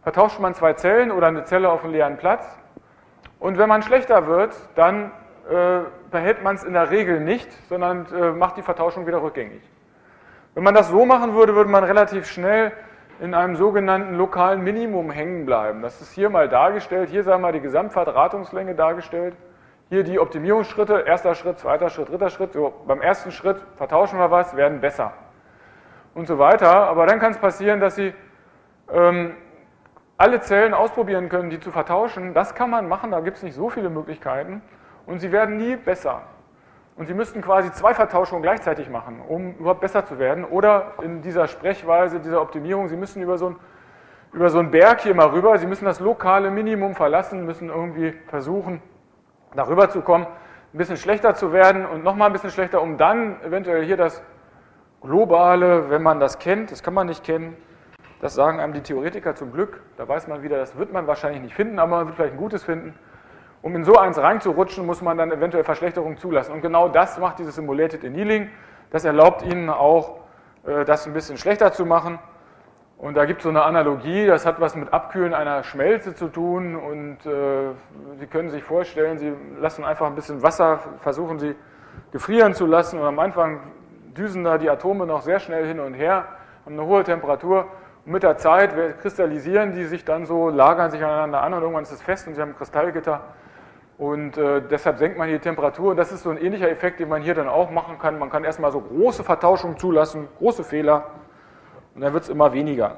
vertauscht man zwei Zellen oder eine Zelle auf einen leeren Platz. Und wenn man schlechter wird, dann äh, behält man es in der Regel nicht, sondern äh, macht die Vertauschung wieder rückgängig. Wenn man das so machen würde, würde man relativ schnell in einem sogenannten lokalen Minimum hängen bleiben. Das ist hier mal dargestellt. Hier sei mal die Gesamtverdrahtungslänge dargestellt. Hier die Optimierungsschritte, erster Schritt, zweiter Schritt, dritter Schritt. So, beim ersten Schritt vertauschen wir was, werden besser und so weiter. Aber dann kann es passieren, dass Sie ähm, alle Zellen ausprobieren können, die zu vertauschen. Das kann man machen, da gibt es nicht so viele Möglichkeiten und Sie werden nie besser. Und Sie müssten quasi zwei Vertauschungen gleichzeitig machen, um überhaupt besser zu werden. Oder in dieser Sprechweise, dieser Optimierung, Sie müssen über so, ein, über so einen Berg hier mal rüber, Sie müssen das lokale Minimum verlassen, müssen irgendwie versuchen, darüber zu kommen, ein bisschen schlechter zu werden und nochmal ein bisschen schlechter, um dann eventuell hier das Globale, wenn man das kennt, das kann man nicht kennen, das sagen einem die Theoretiker zum Glück, da weiß man wieder, das wird man wahrscheinlich nicht finden, aber man wird vielleicht ein gutes finden. Um in so eins reinzurutschen, muss man dann eventuell Verschlechterungen zulassen. Und genau das macht dieses Simulated Annealing. Das erlaubt Ihnen auch, das ein bisschen schlechter zu machen. Und da gibt es so eine Analogie, das hat was mit Abkühlen einer Schmelze zu tun. Und äh, Sie können sich vorstellen, Sie lassen einfach ein bisschen Wasser, versuchen Sie gefrieren zu lassen. Und am Anfang düsen da die Atome noch sehr schnell hin und her, haben eine hohe Temperatur. Und mit der Zeit kristallisieren die sich dann so, lagern sich aneinander an und irgendwann ist es fest und Sie haben ein Kristallgitter. Und äh, deshalb senkt man hier die Temperatur. Und das ist so ein ähnlicher Effekt, den man hier dann auch machen kann. Man kann erstmal so große Vertauschungen zulassen, große Fehler. Und dann wird es immer weniger.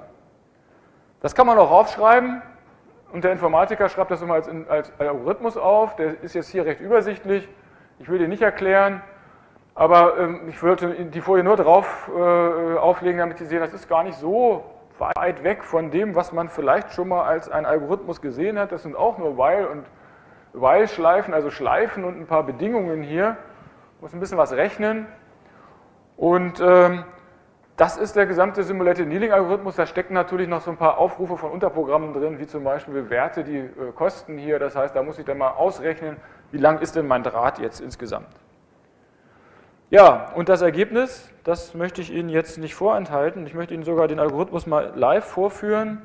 Das kann man auch aufschreiben. Und der Informatiker schreibt das immer als, als Algorithmus auf. Der ist jetzt hier recht übersichtlich. Ich will den nicht erklären. Aber ähm, ich würde die Folie nur drauf äh, auflegen, damit Sie sehen, das ist gar nicht so weit weg von dem, was man vielleicht schon mal als einen Algorithmus gesehen hat. Das sind auch nur While und While-Schleifen, also Schleifen und ein paar Bedingungen hier. Muss ein bisschen was rechnen. Und ähm, das ist der gesamte Simulated Annealing-Algorithmus. Da stecken natürlich noch so ein paar Aufrufe von Unterprogrammen drin, wie zum Beispiel Werte, die äh, kosten hier. Das heißt, da muss ich dann mal ausrechnen, wie lang ist denn mein Draht jetzt insgesamt. Ja, und das Ergebnis, das möchte ich Ihnen jetzt nicht vorenthalten. Ich möchte Ihnen sogar den Algorithmus mal live vorführen.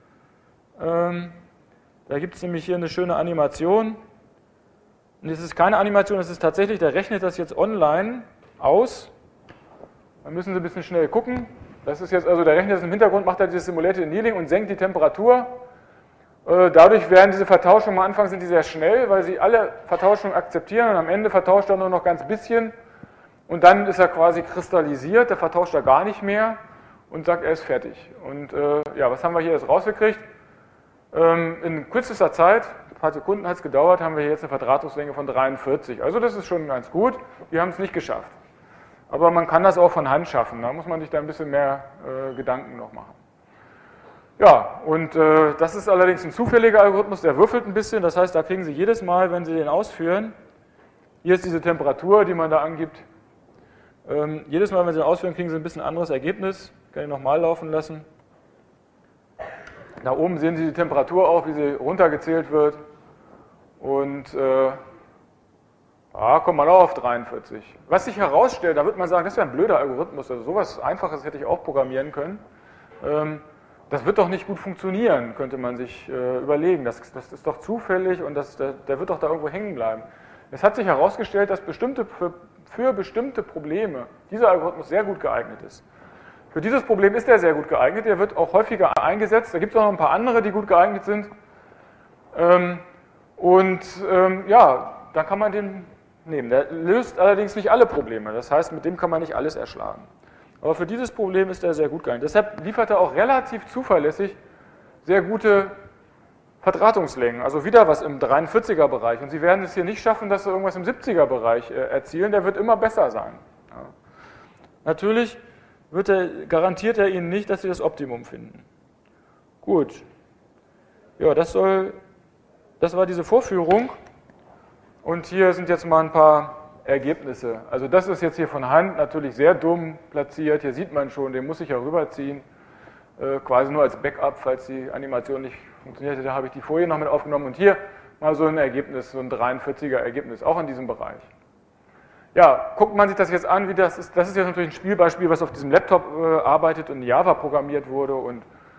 Ähm, da gibt es nämlich hier eine schöne Animation. Und es ist keine Animation, es ist tatsächlich, der rechnet das jetzt online aus. Da müssen Sie ein bisschen schnell gucken. Das ist jetzt also, der rechnet das im Hintergrund, macht er dieses Simulated Annealing und senkt die Temperatur. Dadurch werden diese Vertauschungen, am Anfang sind die sehr schnell, weil Sie alle Vertauschungen akzeptieren und am Ende vertauscht er nur noch ganz bisschen. Und dann ist er quasi kristallisiert, der vertauscht er gar nicht mehr und sagt, er ist fertig. Und äh, ja, was haben wir hier jetzt rausgekriegt? Ähm, in kürzester Zeit, ein paar Sekunden hat es gedauert, haben wir jetzt eine Verdrahtungslänge von dreiundvierzig. Also das ist schon ganz gut, wir haben es nicht geschafft. Aber man kann das auch von Hand schaffen, da muss man sich da ein bisschen mehr äh, Gedanken noch machen. Ja, und äh, das ist allerdings ein zufälliger Algorithmus, der würfelt ein bisschen, das heißt, da kriegen Sie jedes Mal, wenn Sie den ausführen, hier ist diese Temperatur, die man da angibt, Ähm, jedes Mal, wenn Sie den ausführen, kriegen Sie ein bisschen anderes Ergebnis. Ich kann ihn nochmal laufen lassen. Da oben sehen Sie die Temperatur auch, wie sie runtergezählt wird. Und äh, ja, kommt man auch auf dreiundvierzig. Was sich herausstellt, da wird man sagen, das wäre ein blöder Algorithmus. Also sowas Einfaches hätte ich auch programmieren können. Ähm, das wird doch nicht gut funktionieren, könnte man sich äh, überlegen. Das, das ist doch zufällig und das, der, der wird doch da irgendwo hängen bleiben. Es hat sich herausgestellt, dass bestimmte, für, für bestimmte Probleme dieser Algorithmus sehr gut geeignet ist. Für dieses Problem ist er sehr gut geeignet, er wird auch häufiger eingesetzt. Da gibt es auch noch ein paar andere, die gut geeignet sind. Ähm, und ähm, ja, dann kann man den nehmen. Der löst allerdings nicht alle Probleme, das heißt, mit dem kann man nicht alles erschlagen. Aber für dieses Problem ist er sehr gut geeignet. Deshalb liefert er auch relativ zuverlässig sehr gute Verdrahtungslängen, also wieder was im dreiundvierziger Bereich. Und Sie werden es hier nicht schaffen, dass Sie irgendwas im siebziger Bereich erzielen, der wird immer besser sein. Ja. Natürlich wird er, garantiert er Ihnen nicht, dass Sie das Optimum finden. Gut. Ja, das soll, das war diese Vorführung. Und hier sind jetzt mal ein paar Ergebnisse. Also das ist jetzt hier von Hand natürlich sehr dumm platziert. Hier sieht man schon, den muss ich ja rüberziehen. Äh, quasi nur als Backup, falls die Animation nicht funktionierte. Da habe ich die Folie noch mit aufgenommen. Und hier mal so ein Ergebnis, so ein dreiundvierziger Ergebnis, auch in diesem Bereich. Ja, guckt man sich das jetzt an, wie das ist. Das ist jetzt natürlich ein Spielbeispiel, was auf diesem Laptop äh, arbeitet und in Java programmiert wurde. Und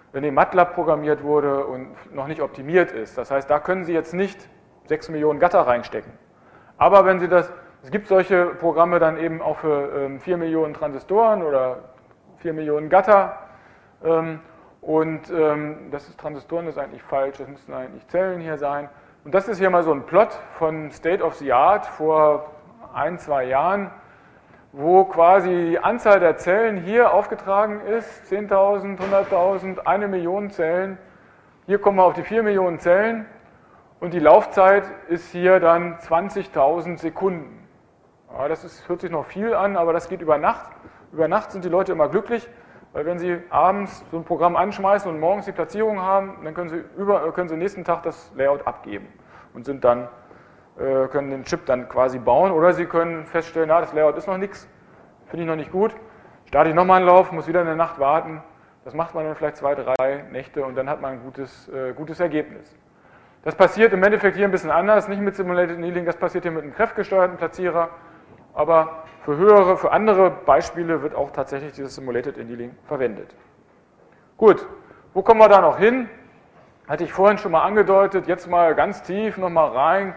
wenn in MATLAB programmiert wurde und noch nicht optimiert ist. Das heißt, da können Sie jetzt nicht sechs Millionen Gatter reinstecken. Aber wenn Sie das, es gibt solche Programme dann eben auch für ähm, vier Millionen Transistoren oder vier Millionen Gatter. Ähm, und ähm, das ist Transistoren, das ist eigentlich falsch, das müssten eigentlich Zellen hier sein. Und das ist hier mal so ein Plot von State of the Art vor ein, zwei Jahren, wo quasi die Anzahl der Zellen hier aufgetragen ist, zehntausend, hunderttausend, eine Million Zellen. Hier kommen wir auf die vier Millionen Zellen und die Laufzeit ist hier dann zwanzigtausend Sekunden. Ja, das ist, hört sich noch viel an, aber das geht über Nacht. Über Nacht sind die Leute immer glücklich, weil wenn sie abends so ein Programm anschmeißen und morgens die Platzierung haben, dann können sie, über, können sie nächsten Tag das Layout abgeben und sind dann, äh, können den Chip dann quasi bauen. Oder sie können feststellen, na, das Layout ist noch nichts, finde ich noch nicht gut, starte ich nochmal einen Lauf, muss wieder eine Nacht warten. Das macht man dann vielleicht zwei, drei Nächte und dann hat man ein gutes, äh, gutes Ergebnis. Das passiert im Endeffekt hier ein bisschen anders, nicht mit Simulated Annealing, das passiert hier mit einem kräftgesteuerten Platzierer, aber für höhere, für andere Beispiele wird auch tatsächlich dieses Simulated Annealing verwendet. Gut, wo kommen wir da noch hin? Hatte ich vorhin schon mal angedeutet, jetzt mal ganz tief nochmal rein.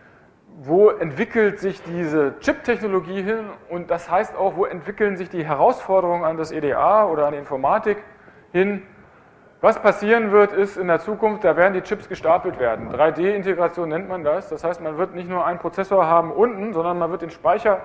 Wo entwickelt sich diese Chip-Technologie hin? Und das heißt auch, wo entwickeln sich die Herausforderungen an das E D A oder an die Informatik hin? Was passieren wird, ist in der Zukunft, da werden die Chips gestapelt werden. drei D-Integration nennt man das. Das heißt, man wird nicht nur einen Prozessor haben unten, sondern man wird den Speicher,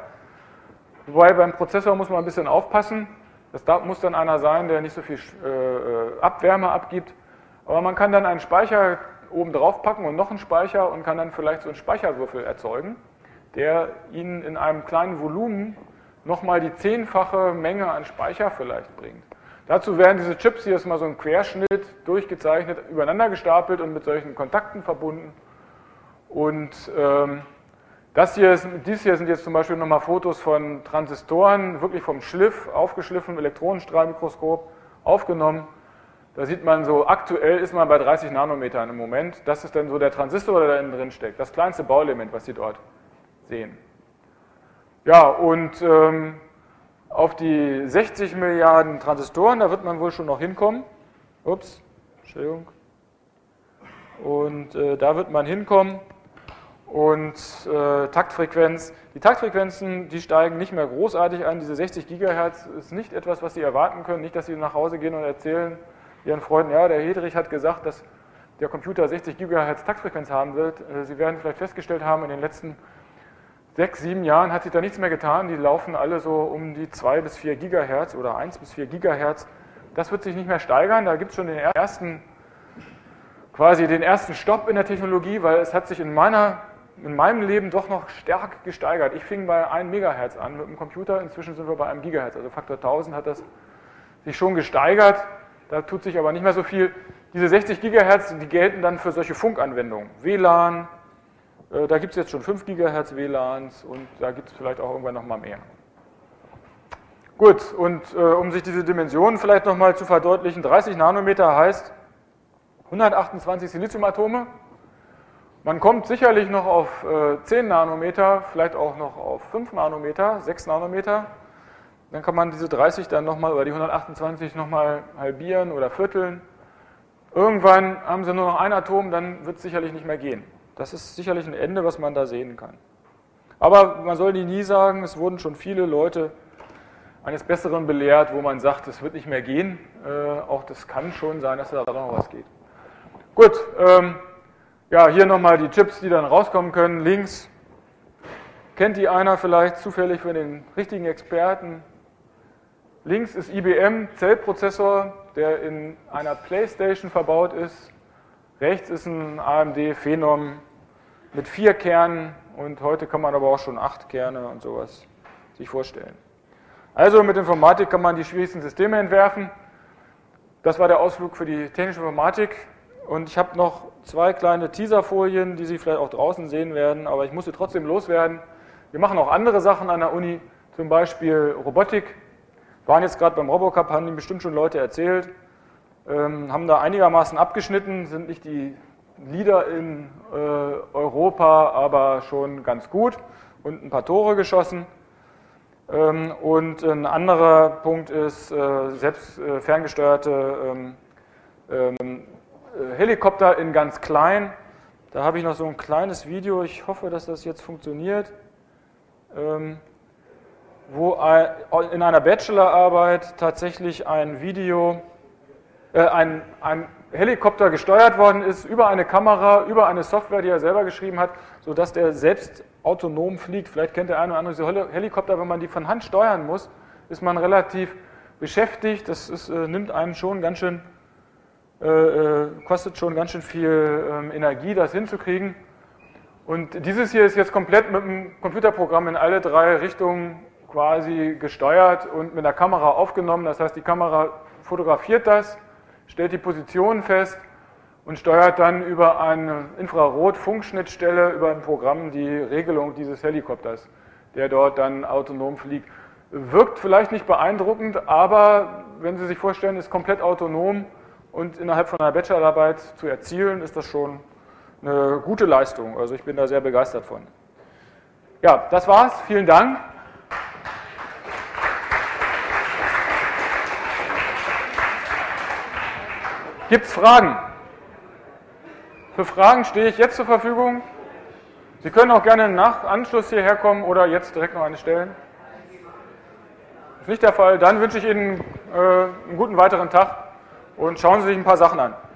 wobei beim Prozessor muss man ein bisschen aufpassen. Das muss dann einer sein, der nicht so viel äh, Abwärme abgibt. Aber man kann dann einen Speicher oben drauf packen und noch einen Speicher und kann dann vielleicht so einen Speicherwürfel erzeugen, der Ihnen in einem kleinen Volumen nochmal die zehnfache Menge an Speicher vielleicht bringt. Dazu werden diese Chips, hier ist mal so ein Querschnitt durchgezeichnet, übereinander gestapelt und mit solchen Kontakten verbunden. Und ähm, das hier ist, dies hier sind jetzt zum Beispiel nochmal Fotos von Transistoren, wirklich vom Schliff, aufgeschliffen, Elektronenstrahlmikroskop aufgenommen. Da sieht man so, aktuell ist man bei dreißig Nanometern im Moment. Das ist dann so der Transistor, der da innen drin steckt. Das kleinste Bauelement, was Sie dort sehen. Ja, und ähm, auf die sechzig Milliarden Transistoren, da wird man wohl schon noch hinkommen. Ups, Entschuldigung. Und äh, da wird man hinkommen. Und äh, Taktfrequenz, die Taktfrequenzen, die steigen nicht mehr großartig an. Diese sechzig Gigahertz ist nicht etwas, was Sie erwarten können. Nicht, dass Sie nach Hause gehen und erzählen Ihren Freunden, ja, der Hedrich hat gesagt, dass der Computer sechzig Gigahertz Taktfrequenz haben wird. Sie werden vielleicht festgestellt haben, in den letzten sechs, sieben Jahren hat sich da nichts mehr getan. Die laufen alle so um die zwei bis vier Gigahertz oder eins bis vier Gigahertz. Das wird sich nicht mehr steigern. Da gibt es schon den ersten, quasi den ersten Stopp in der Technologie, weil es hat sich in, meiner, in meinem Leben doch noch stark gesteigert. Ich fing bei einem Megahertz an mit dem Computer, inzwischen sind wir bei einem Gigahertz. Also Faktor tausend hat das sich schon gesteigert. Da tut sich aber nicht mehr so viel. Diese sechzig Gigahertz, die gelten dann für solche Funkanwendungen. W L A N, äh, da gibt es jetzt schon fünf Gigahertz W L A Ns und da gibt es vielleicht auch irgendwann nochmal mehr. Gut, und äh, um sich diese Dimensionen vielleicht nochmal zu verdeutlichen, dreißig Nanometer heißt hundertachtundzwanzig Siliziumatome. Man kommt sicherlich noch auf äh, zehn Nanometer, vielleicht auch noch auf fünf Nanometer, sechs Nanometer. Dann kann man diese dreißig dann nochmal oder die hundertachtundzwanzig nochmal halbieren oder vierteln. Irgendwann haben sie nur noch ein Atom, dann wird es sicherlich nicht mehr gehen. Das ist sicherlich ein Ende, was man da sehen kann. Aber man soll nie sagen, es wurden schon viele Leute eines Besseren belehrt, wo man sagt, es wird nicht mehr gehen. Äh, auch das kann schon sein, dass da noch was geht. Gut, ähm, ja, hier nochmal die Chips, die dann rauskommen können. Links, kennt die einer vielleicht zufällig für den richtigen Experten? Links ist I B M Zellprozessor, der in einer Playstation verbaut ist. Rechts ist ein A M D Phenom mit vier Kernen und heute kann man aber auch schon acht Kerne und sowas sich vorstellen. Also mit Informatik kann man die schwierigsten Systeme entwerfen. Das war der Ausflug für die technische Informatik und ich habe noch zwei kleine Teaserfolien, die Sie vielleicht auch draußen sehen werden, aber ich muss sie trotzdem loswerden. Wir machen auch andere Sachen an der Uni, zum Beispiel Robotik. Wir waren jetzt gerade beim Robocup, haben Ihnen bestimmt schon Leute erzählt, ähm, haben da einigermaßen abgeschnitten, sind nicht die Leader in äh, Europa, aber schon ganz gut und ein paar Tore geschossen. Ähm, und ein anderer Punkt ist äh, selbst äh, ferngesteuerte ähm, ähm, Helikopter in ganz klein. Da habe ich noch so ein kleines Video, ich hoffe, dass das jetzt funktioniert, ähm, wo ein, in einer Bachelorarbeit tatsächlich ein Video, äh, ein, ein Helikopter gesteuert worden ist über eine Kamera, über eine Software, die er selber geschrieben hat, sodass der selbst autonom fliegt. Vielleicht kennt der eine oder andere diese Helikopter, wenn man die von Hand steuern muss, ist man relativ beschäftigt. Das ist, äh, nimmt einem schon ganz schön, äh, kostet schon ganz schön viel ähm, Energie, das hinzukriegen. Und dieses hier ist jetzt komplett mit einem Computerprogramm in alle drei Richtungen quasi gesteuert und mit der Kamera aufgenommen. Das heißt, die Kamera fotografiert das, stellt die Position fest und steuert dann über eine Infrarot-Funkschnittstelle über ein Programm die Regelung dieses Helikopters, der dort dann autonom fliegt. Wirkt vielleicht nicht beeindruckend, aber wenn Sie sich vorstellen, ist komplett autonom und innerhalb von einer Bachelorarbeit zu erzielen, ist das schon eine gute Leistung. Also ich bin da sehr begeistert von. Ja, das war's. Vielen Dank. Gibt es Fragen? Für Fragen stehe ich jetzt zur Verfügung. Sie können auch gerne nach Anschluss hierher kommen oder jetzt direkt noch eine stellen. Ist nicht der Fall. Dann wünsche ich Ihnen äh, einen guten weiteren Tag und schauen Sie sich ein paar Sachen an.